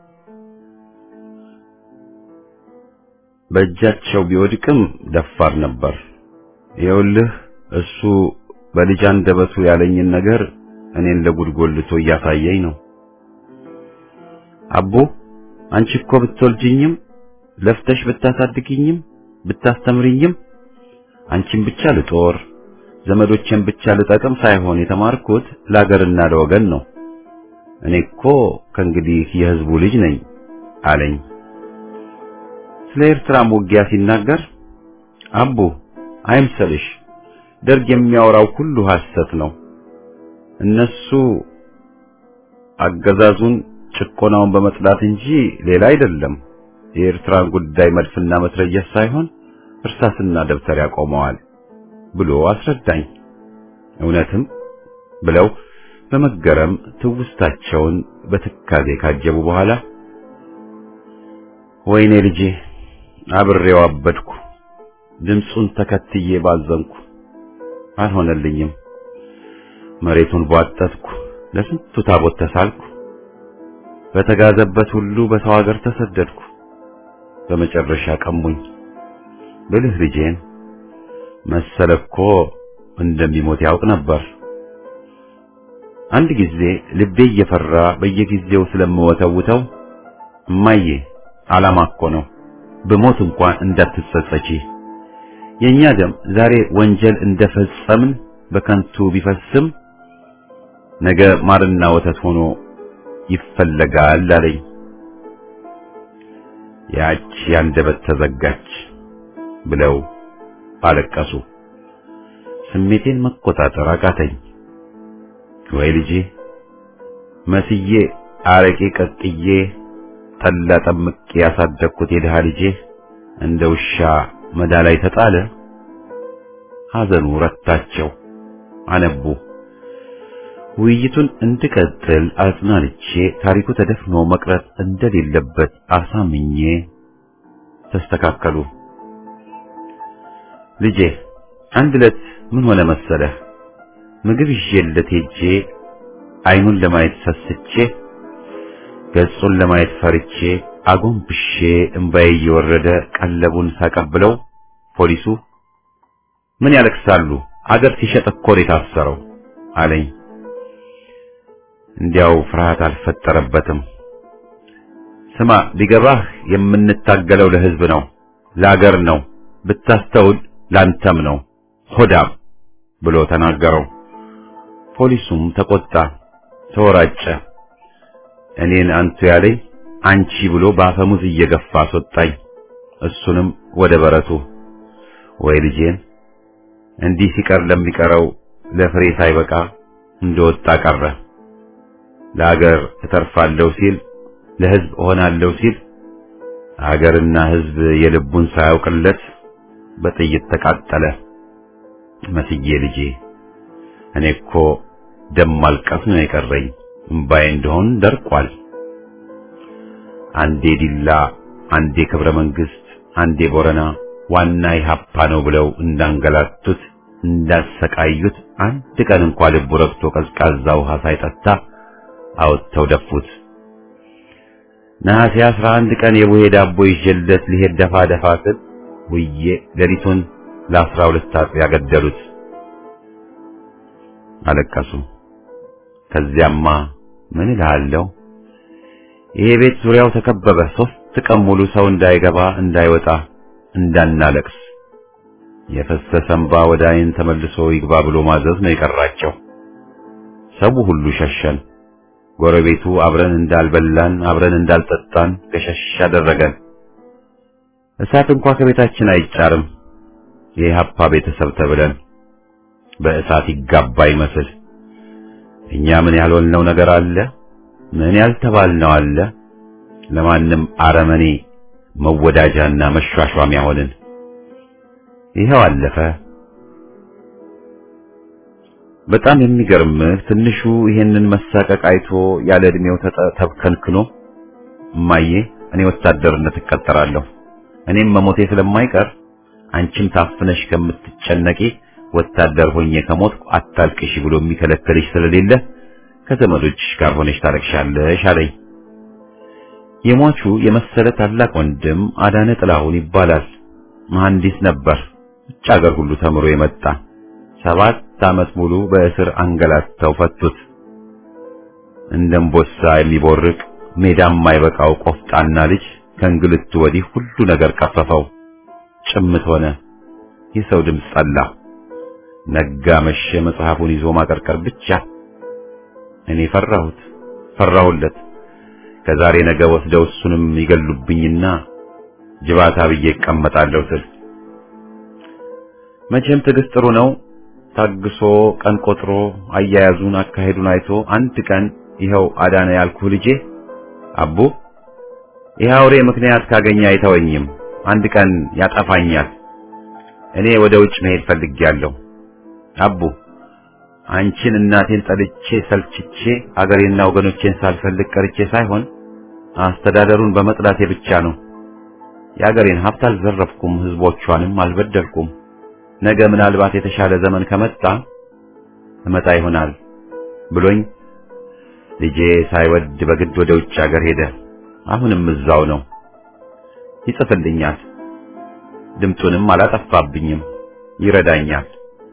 በእጃቸው ቢወድቅም ደፋር ነበር። ይኸውልህ እሱ በልጅ አንደበቱ ያለኝን ነገር እኔን ለጉድጎልቶ እያሳየኝ ነው። አቦ አንቺ እኮ ብትወልጂኝም ለፍተሽ ብታሳድጊኝም ብታስተምሪኝም አንቺን ብቻ ልጦር ዘመዶችን ብቻ ልጠቅም ሳይሆን የተማርኩት ለአገርና ለወገን ነው። እኔ እኮ ከእንግዲህ የሕዝቡ ልጅ ነኝ አለኝ። ስለ ኤርትራ ውጊያ ሲናገር አቡ አይምሰልሽ ደርግ የሚያወራው ሁሉ ሐሰት ነው። እነሱ አገዛዙን ጭቆናውን በመጥላት እንጂ ሌላ አይደለም። የኤርትራን ጉዳይ መድፍና መትረየስ ሳይሆን እርሳስና ደብተር ያቆመዋል ብሎ አስረዳኝ። እውነትም ብለው በመገረም ትውስታቸውን በትካዜ ካጀቡ በኋላ ወይኔ ልጄ አብሬው አበድኩ፣ ድምጹን ተከትዬ ባዘንኩ፣ አልሆነልኝም። መሬቱን ቧጠጥኩ፣ ለስንቱ ታቦት ተሳልኩ፣ በተጋዘበት ሁሉ በሰው ሀገር ተሰደድኩ። በመጨረሻ ቀሙኝ። ብልህ ልጄን መሰለኮ እንደሚሞት ያውቅ ነበር። አንድ ጊዜ ልቤ እየፈራ በየጊዜው ስለምወተውተው እማዬ ዓላማ እኮ ነው፣ በሞት እንኳን እንዳትጸጸቺ። የኛ ደም ዛሬ ወንጀል እንደፈጸምን በከንቱ ቢፈስም ነገ ማርና ወተት ሆኖ ይፈለጋል አለኝ። ያች ያንደበት ተዘጋች ብለው አለቀሱ። ስሜቴን መቆጣጠር አቃተኝ። ወይ ልጄ መስዬ አረቄ ቀጥዬ ጠላ ጠምቄ ያሳደግኩት የድሃ ልጄ እንደ ውሻ መዳ ላይ ተጣለ። ሐዘኑ ረታቸው፣ አነቡ። ውይይቱን እንድቀጥል አጽናንቼ ታሪኩ ተደፍኖ መቅረት እንደሌለበት አሳምኜ ተስተካከሉ። ልጄ አንድ ዕለት ምን ሆነ መሰለህ? ምግብ ይዤለት ሄጄ አይኑን ለማየት ሰስቼ ገጹን ለማየት ፈርቼ አጎንብሼ እምባዬ እየወረደ ቀለቡን ሳቀብለው ፖሊሱ ምን ያለቅሳሉ? አገር ሲሸጥ እኮ ነው የታሰረው አለኝ። እንዲያው ፍርሃት አልፈጠረበትም። ስማ ቢገባህ የምንታገለው ለሕዝብ ነው፣ ለአገር ነው፣ ብታስተውል ላንተም ነው ሆዳም ብሎ ተናገረው። ፖሊሱም ተቆጣ፣ ተወራጨ። እኔን አንቱ ያለኝ አንቺ ብሎ በአፈሙዝ እየገፋ አስወጣኝ። እሱንም ወደ በረቱ። ወይ ልጄን እንዲህ ሲቀር ለሚቀረው ለፍሬ ሳይበቃ እንደወጣ ቀረ። ለአገር እተርፋለሁ ሲል፣ ለሕዝብ እሆናለሁ ሲል አገርና ሕዝብ የልቡን ሳያውቅለት በጥይት ተቃጠለ። መስዬ ልጄ እኔ እኮ ደም ማልቀስ ነው የቀረኝ፣ እምባዬ እንደሆን ደርቋል። አንዴ ዲላ፣ አንዴ ክብረ መንግስት፣ አንዴ ቦረና ዋና ኢህአፓ ነው ብለው እንዳንገላቱት እንዳሰቃዩት አንድ ቀን እንኳን ልቡ ረክቶ ቀዝቃዛ ውሃ ሳይጠጣ አውጥተው ደፉት። ነሐሴ አስራ አንድ ቀን የቡሄ ዳቦ ይዤለት ሊሄድ ደፋ ደፋ ስል ውዬ ሌሊቱን ለአስራ ሁለት ሰዓት ያገደሉት። አለቀሱ። ከዚያማ ምን እልሃለሁ፣ ይሄ ቤት ዙሪያው ተከበበ። ሶስት ቀን ሙሉ ሰው እንዳይገባ እንዳይወጣ እንዳናለቅስ። የፈሰሰ እንባ ወደ ዓይን ተመልሶ ይግባ ብሎ ማዘዝ ነው የቀራቸው። ሰው ሁሉ ሸሸን። ጎረቤቱ አብረን እንዳልበላን አብረን እንዳልጠጣን ገሸሽ አደረገን። እሳት እንኳን ከቤታችን አይጫርም። የኢህአፓ ቤተሰብ ተብለን በእሳት ይጋባ ይመስል እኛ ምን ያልሆነው ነገር አለ? ምን ያልተባልነው አለ? ለማንም አረመኔ መወዳጃና መሿሿሚያ ሆንን። ይሄው አለፈ። በጣም የሚገርምህ ትንሹ ይሄንን መሳቀቅ አይቶ ያለ እድሜው ተብከልክሎ እማዬ እኔ ወታደርነት እቀጠራለሁ፣ እኔም መሞቴ ስለማይቀር አንቺም ታፍነሽ ከምትጨነቂ ወታደር ሆኜ ከሞትኩ አታልቅሽ ብሎ የሚከለክልሽ ስለሌለ ከዘመዶችሽ ጋር ሆነሽ ታለቅሻለሽ አለኝ። የሟቹ የመሰለ ታላቅ ወንድም አዳነ ጥላሁን ይባላል። መሐንዲስ ነበር። ውጭ ሀገር ሁሉ ተምሮ የመጣ ሰባት ዓመት ሙሉ በእስር አንገላተው ፈቱት። እንደምቦሳ የሚቦርቅ ሜዳም የማይበቃው ቆፍጣና ልጅ ከእንግልቱ ወዲህ ሁሉ ነገር ቀፈፈው። ጭምት ሆነ። የሰው ድምፅ ጠላ። ነጋ መሸ መጽሐፉን ይዞ ማቀርቀር ብቻ። እኔ ፈራሁት፣ ፈራሁለት። ከዛሬ ነገ ወስደው እሱንም ይገሉብኝና ጅባታ ብዬ እቀመጣለሁ ስል መቼም ትዕግስት ጥሩ ነው። ታግሶ ቀን ቆጥሮ አያያዙን አካሄዱን አይቶ አንድ ቀን ይኸው አዳነ ያልኩህ ልጄ አቡ ይህ አውሬ ምክንያት ካገኘ አይተወኝም፣ አንድ ቀን ያጠፋኛል። እኔ ወደ ውጭ መሄድ ፈልጌያለሁ። አቡ አንቺን እናቴን ጠልቼ ሰልችቼ አገሬና ወገኖቼን ሳልፈልግ ቀርቼ ሳይሆን አስተዳደሩን በመጥላቴ ብቻ ነው። የአገሬን ሀብት አልዘረፍኩም፣ ህዝቦቿንም አልበደልኩም። ነገ ምናልባት የተሻለ ዘመን ከመጣ እመጣ ይሆናል ብሎኝ ልጄ ሳይወድ በግድ ወደ ውጭ ሀገር ሄደ። አሁንም እዛው ነው። ይጽፍልኛል፣ ድምጡንም አላጠፋብኝም፣ ይረዳኛል።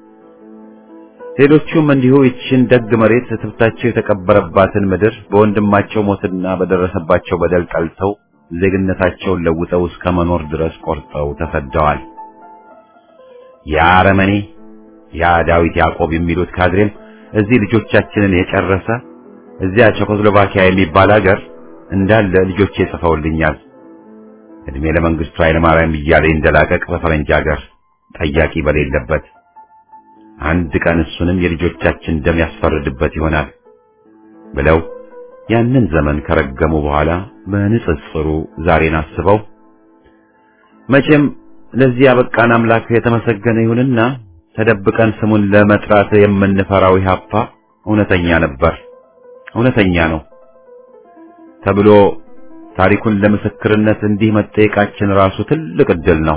ሌሎቹም እንዲሁ ይችን ደግ መሬት ትብታቸው የተቀበረባትን ምድር በወንድማቸው ሞትና በደረሰባቸው በደል ጠልተው ዜግነታቸውን ለውጠው እስከ መኖር ድረስ ቆርጠው ተሰደዋል። ያ አረመኔ ያ ዳዊት ያዕቆብ የሚሉት ካድሬም እዚህ ልጆቻችንን የጨረሰ እዚያ ቼኮስሎቫኪያ የሚባል ሀገር እንዳለ ልጆቼ ጽፈውልኛል። እድሜ ለመንግስቱ ኃይለማርያም እያለ እንደላቀቅ በፈረንጅ ሀገር ጠያቂ በሌለበት አንድ ቀን እሱንም የልጆቻችን ደም ያስፈርድበት ይሆናል ብለው ያንን ዘመን ከረገሙ በኋላ በንጽጽሩ ዛሬን አስበው መቼም ለዚህ ያበቃን አምላክ የተመሰገነ ይሁንና ተደብቀን ስሙን ለመጥራት የምንፈራው ኢህአፓ እውነተኛ ነበር፣ እውነተኛ ነው ተብሎ ታሪኩን ለምስክርነት እንዲህ መጠየቃችን ራሱ ትልቅ ዕድል ነው።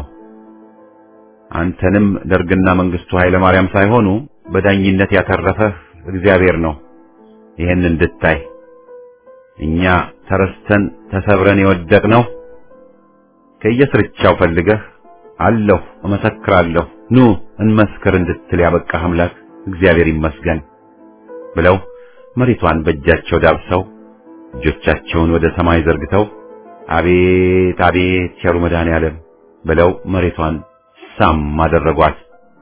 አንተንም ደርግና መንግስቱ ኃይለ ማርያም ሳይሆኑ በዳኝነት ያተረፈህ እግዚአብሔር ነው። ይሄን እንድታይ እኛ ተረስተን ተሰብረን የወደቅነው ከየስርቻው ፈልገህ አለሁ እመሰክራለሁ ኑ እንመስክር እንድትል ያበቃህ አምላክ እግዚአብሔር ይመስገን ብለው መሬቷን በእጃቸው ዳብሰው እጆቻቸውን ወደ ሰማይ ዘርግተው አቤት አቤት ቸሩ መድኃኔዓለም ብለው መሬቷን ሳም አደረጓት።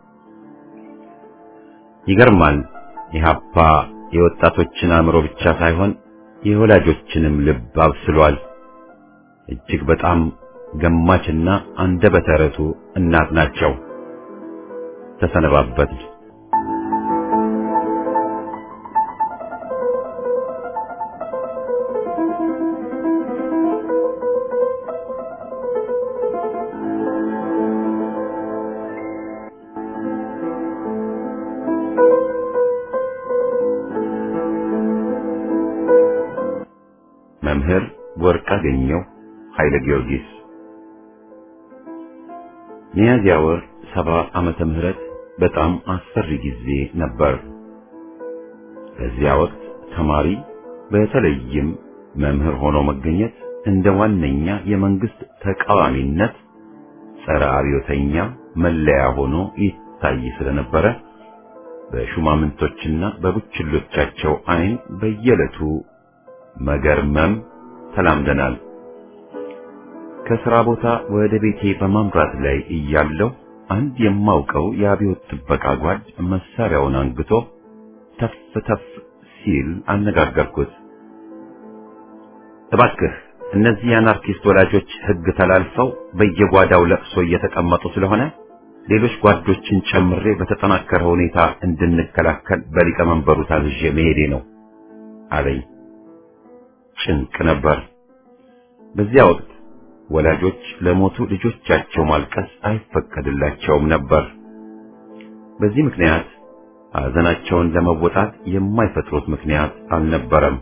ይገርማል። ኢህአፓ የወጣቶችን አእምሮ ብቻ ሳይሆን የወላጆችንም ልብ አብስሏል። እጅግ በጣም ገማችና አንደበተ ርቱዕ እናት ናቸው። ተሰነባበት። መምህር ወርቅአገኘሁ ኃይለ ጊዮርጊስ ሚያዝያ ወር ሰባ ዓመተ ምህረት በጣም አስፈሪ ጊዜ ነበር። በዚያ ወቅት ተማሪ በተለይም መምህር ሆኖ መገኘት እንደ ዋነኛ የመንግስት ተቃዋሚነት ጸረ አብዮተኛ መለያ ሆኖ ይታይ ስለነበረ በሹማምንቶችና በቡችሎቻቸው አይን በየዕለቱ መገርመም ተላምደናል። ከሥራ ቦታ ወደ ቤቴ በማምራት ላይ እያለሁ አንድ የማውቀው የአብዮት ጥበቃ ጓድ መሳሪያውን አንግቶ ተፍ ተፍ ሲል አነጋገርኩት። እባክህ እነዚህ የአናርኪስት ወላጆች ሕግ ተላልፈው በየጓዳው ለቅሶ እየተቀመጡ ስለሆነ ሌሎች ጓዶችን ጨምሬ በተጠናከረ ሁኔታ እንድንከላከል በሊቀመንበሩ ታዝዤ መሄዴ ነው አለኝ። ጭንቅ ነበር። በዚያ ወቅት ወላጆች ለሞቱ ልጆቻቸው ማልቀስ አይፈቀድላቸውም ነበር። በዚህ ምክንያት ሐዘናቸውን ለመወጣት የማይፈጥሩት ምክንያት አልነበረም።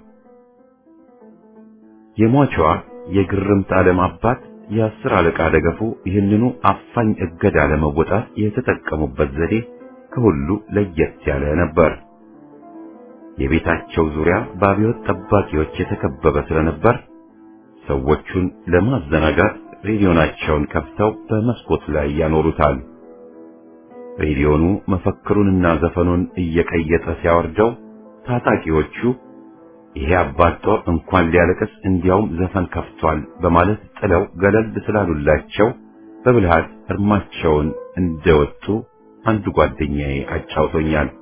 የሟቿ የግርምት ዓለም አባት የአስር አለቃ ደገፉ ይህንኑ አፋኝ እገዳ ለመወጣት የተጠቀሙበት ዘዴ ከሁሉ ለየት ያለ ነበር። የቤታቸው ዙሪያ በአብዮት ጠባቂዎች የተከበበ ስለነበር ሰዎቹን ለማዘናጋት ሬዲዮናቸውን ከፍተው በመስኮት ላይ ያኖሩታል። ሬዲዮኑ መፈክሩንና ዘፈኑን እየቀየጠ ሲያወርደው ታጣቂዎቹ ይሄ አባቶ እንኳን ሊያለቅስ እንዲያውም ዘፈን ከፍቷል በማለት ጥለው ገለል ስላሉላቸው በብልሃት እርማቸውን እንደወጡ አንዱ ጓደኛዬ አጫውቶኛል።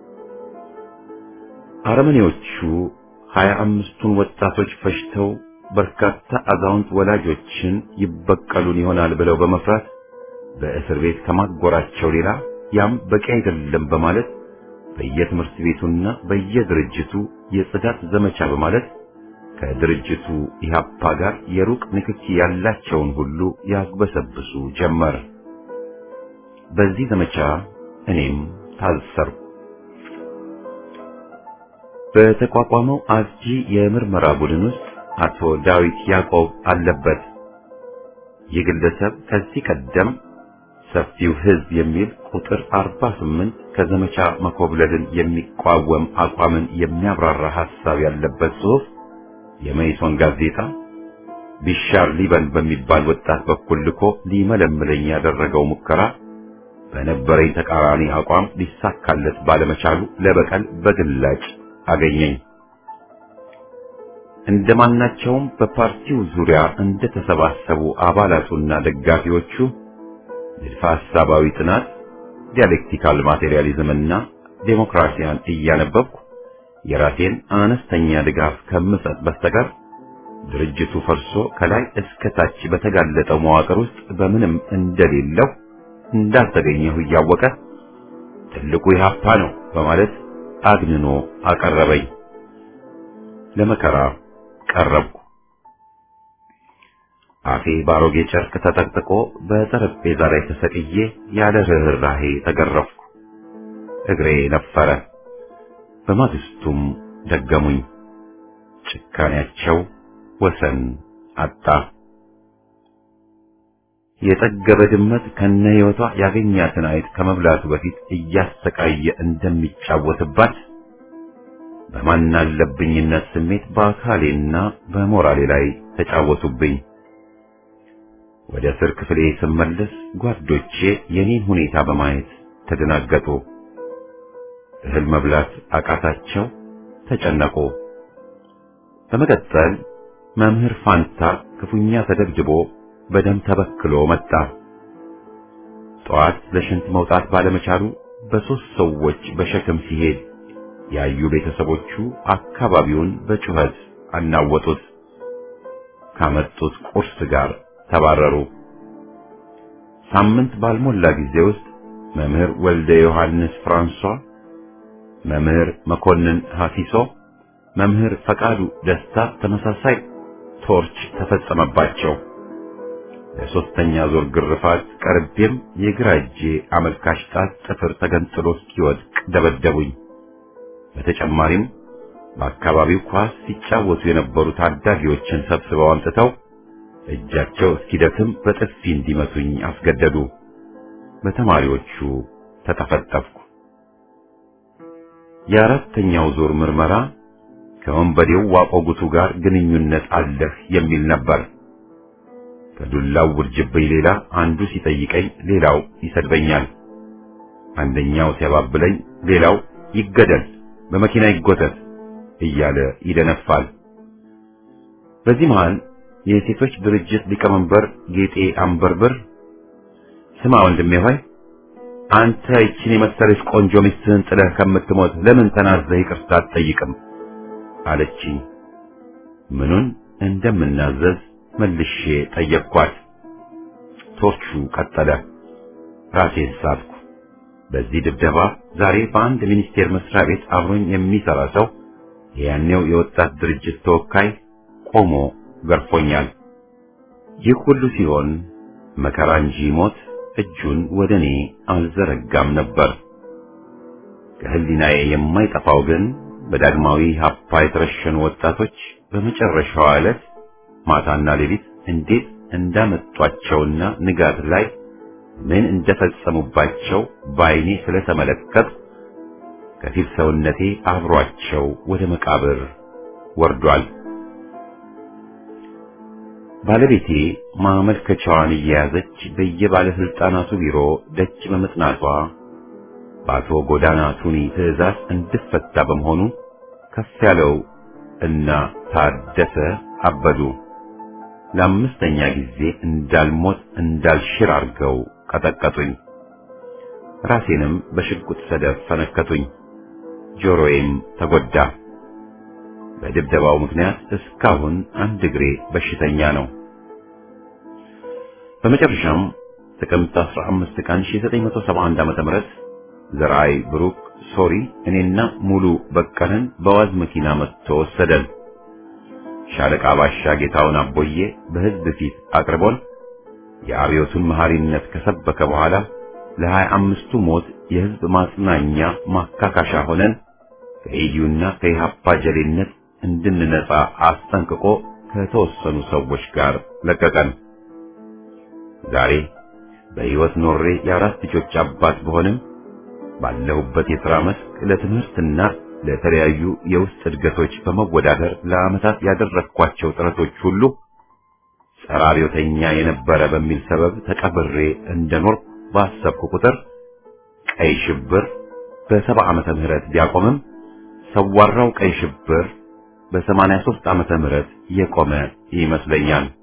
አረመኔዎቹ ሀያ አምስቱን ወጣቶች ፈጅተው በርካታ አዛውንት ወላጆችን ይበቀሉን ይሆናል ብለው በመፍራት በእስር ቤት ከማጎራቸው ሌላ ያም በቂ አይደለም በማለት በየትምህርት ቤቱና በየድርጅቱ የጽዳት ዘመቻ በማለት ከድርጅቱ ኢህአፓ ጋር የሩቅ ንክኪ ያላቸውን ሁሉ ያግበሰብሱ ጀመር። በዚህ ዘመቻ እኔም ታሰርኩ። በተቋቋመው አስጂ የምርመራ ቡድን ውስጥ አቶ ዳዊት ያዕቆብ አለበት። ይህ ግለሰብ ከዚህ ቀደም ሰፊው ሕዝብ የሚል ቁጥር አርባ ስምንት ከዘመቻ መኮብለልን የሚቋወም አቋምን የሚያብራራ ሐሳብ ያለበት ጽሑፍ የመይሶን ጋዜጣ ቢሻር ሊበን በሚባል ወጣት በኩል ልኮ ሊመለምለኝ ያደረገው ሙከራ በነበረኝ ተቃራኒ አቋም ሊሳካለት ባለመቻሉ ለበቀል በግላጭ አገኘኝ። እንደማናቸውም በፓርቲው ዙሪያ እንደተሰባሰቡ አባላቱና ደጋፊዎቹ ንድፈ ሐሳባዊ ጥናት፣ ዲያሌክቲካል ማቴሪያሊዝምና ዴሞክራሲያን እያነበብኩ የራሴን አነስተኛ ድጋፍ ከምሰጥ በስተቀር ድርጅቱ ፈርሶ ከላይ እስከ ታች በተጋለጠው መዋቅር ውስጥ በምንም እንደሌለው እንዳልተገኘሁ እያወቀ ትልቁ ኢህአፓ ነው በማለት አግንኖ አቀረበኝ። ለመከራ ቀረብኩ። አፌ ባሮጌ ጨርቅ ተጠቅጥቆ በጠረጴዛ ላይ ተሰቅዬ ያለ ርህራሄ ተገረፍኩ። እግሬ ነፈረ። በማግስቱም ደገሙኝ። ጭካኔያቸው ወሰን አጣ። የጠገበ ድመት ከነ ሕይወቷ ያገኛትን አይጥ ከመብላቱ በፊት እያሰቃየ እንደሚጫወትባት በማናለብኝነት ስሜት በአካሌና በሞራሌ ላይ ተጫወቱብኝ። ወደ እስር ክፍሌ ስመለስ ጓዶቼ የኔን ሁኔታ በማየት ተደናገጡ። እህል መብላት አቃታቸው፣ ተጨነቁ። በመቀጠል መምህር ፋንታ ክፉኛ ተደብድቦ በደም ተበክሎ መጣ። ጠዋት ለሽንት መውጣት ባለመቻሉ በሶስት ሰዎች በሸክም ሲሄድ ያዩ ቤተሰቦቹ አካባቢውን በጩኸት አናወጡት። ካመጡት ቁርስ ጋር ተባረሩ። ሳምንት ባልሞላ ጊዜ ውስጥ መምህር ወልደ ዮሐንስ ፍራንሷ፣ መምህር መኮንን ሐፊሶ፣ መምህር ፈቃዱ ደስታ ተመሳሳይ ቶርች ተፈጸመባቸው። ለሶስተኛ ዙር ግርፋት ቀርቤም የግራ እጄ አመልካች ጣት ጥፍር ተገንጥሎ እስኪወድቅ ደበደቡኝ። በተጨማሪም በአካባቢው ኳስ ሲጫወቱ የነበሩ ታዳጊዎችን ሰብስበው አምጥተው እጃቸው እስኪደክም በጥፊ እንዲመቱኝ አስገደዱ። በተማሪዎቹ ተጠፈጠፍኩ። የአራተኛው ዙር ምርመራ ከወንበዴው ዋቆጉቱ ጋር ግንኙነት አለህ የሚል ነበር። ከዱላው ውርጅብኝ ሌላ አንዱ ሲጠይቀኝ ሌላው ይሰድበኛል። አንደኛው ሲያባብለኝ ሌላው ይገደል፣ በመኪና ይጎተት እያለ ይደነፋል። በዚህ መሃል የሴቶች ድርጅት ሊቀመንበር ጌጤ አንበርብር ስማ ወንድሜ ሆይ አንተ እቺን የመሰለች ቆንጆ ሚስትህን ጥለህ ከምትሞት ለምን ተናዘህ ይቅርታ አትጠይቅም አለችኝ። ምኑን እንደምናዘዝ መልሼ ጠየቅኳት። ቶርቹ ቀጠለ። ራሴን ሳትኩ። በዚህ ድብደባ ዛሬ በአንድ ሚኒስቴር መስሪያ ቤት አብሮኝ የሚሰራ ሰው የያኔው የወጣት ድርጅት ተወካይ ቆሞ ገርፎኛል። ይህ ሁሉ ሲሆን መከራ እንጂ ሞት እጁን ወደ እኔ አልዘረጋም ነበር። ከህሊናዬ የማይጠፋው ግን በዳግማዊ ሀፓ የተረሸኑ ወጣቶች በመጨረሻው ዕለት ማታና ሌሊት እንዴት እንዳመጧቸውና ንጋት ላይ ምን እንደፈጸሙባቸው ባይኔ ስለተመለከት ከፊል ሰውነቴ አብሯቸው ወደ መቃብር ወርዷል። ባለቤቴ ማመልከቻዋን እየያዘች በየባለስልጣናቱ ቢሮ ደጅ በመጥናቷ በአቶ ጎዳና ቱኒ ትዕዛዝ እንድፈታ በመሆኑ ከፍ ያለው እና ታደሰ አበዱ ለአምስተኛ ጊዜ እንዳልሞት እንዳልሽር አርገው ቀጠቀጡኝ። ራሴንም በሽጉጥ ሰደፍ ፈነከቱኝ። ጆሮዬም ተጎዳ። በድብደባው ምክንያት እስካሁን አንድ እግሬ በሽተኛ ነው። በመጨረሻም ጥቅምት አስራ አምስት ቀን ሺህ ዘጠኝ መቶ ሰባ አንድ ዓመተ ምህረት ዘርአይ ብሩክ ሶሪ እኔና ሙሉ በቀለን በዋዝ መኪና መጥቶ ወሰደን። ሻለቃ ባሻ ጌታውን አቦዬ በህዝብ ፊት አቅርቦን የአብዮቱን መሐሪነት ከሰበከ በኋላ ለሀያ አምስቱ ሞት የህዝብ ማጽናኛ ማካካሻ ሆነን ከኢዲዩና ከኢሃፓ ጀሌነት እንድንነጻ አስጠንቅቆ ከተወሰኑ ሰዎች ጋር ለቀቀን። ዛሬ በሕይወት ኖሬ የአራት ልጆች አባት በሆንም ባለሁበት የሥራ መስክ ለትምህርትና ለተለያዩ የውስጥ እድገቶች በመወዳደር ለዓመታት ያደረግኳቸው ጥረቶች ሁሉ ጸረ አብዮተኛ የነበረ በሚል ሰበብ ተቀብሬ እንደኖር ባሰብኩ ቁጥር ቀይ ሽብር በሰባ ዓመተ ምህረት ቢያቆምም ሰዋራው ቀይ ሽብር በሰማንያ ሦስት ዓመተ ምህረት የቆመ ይመስለኛል።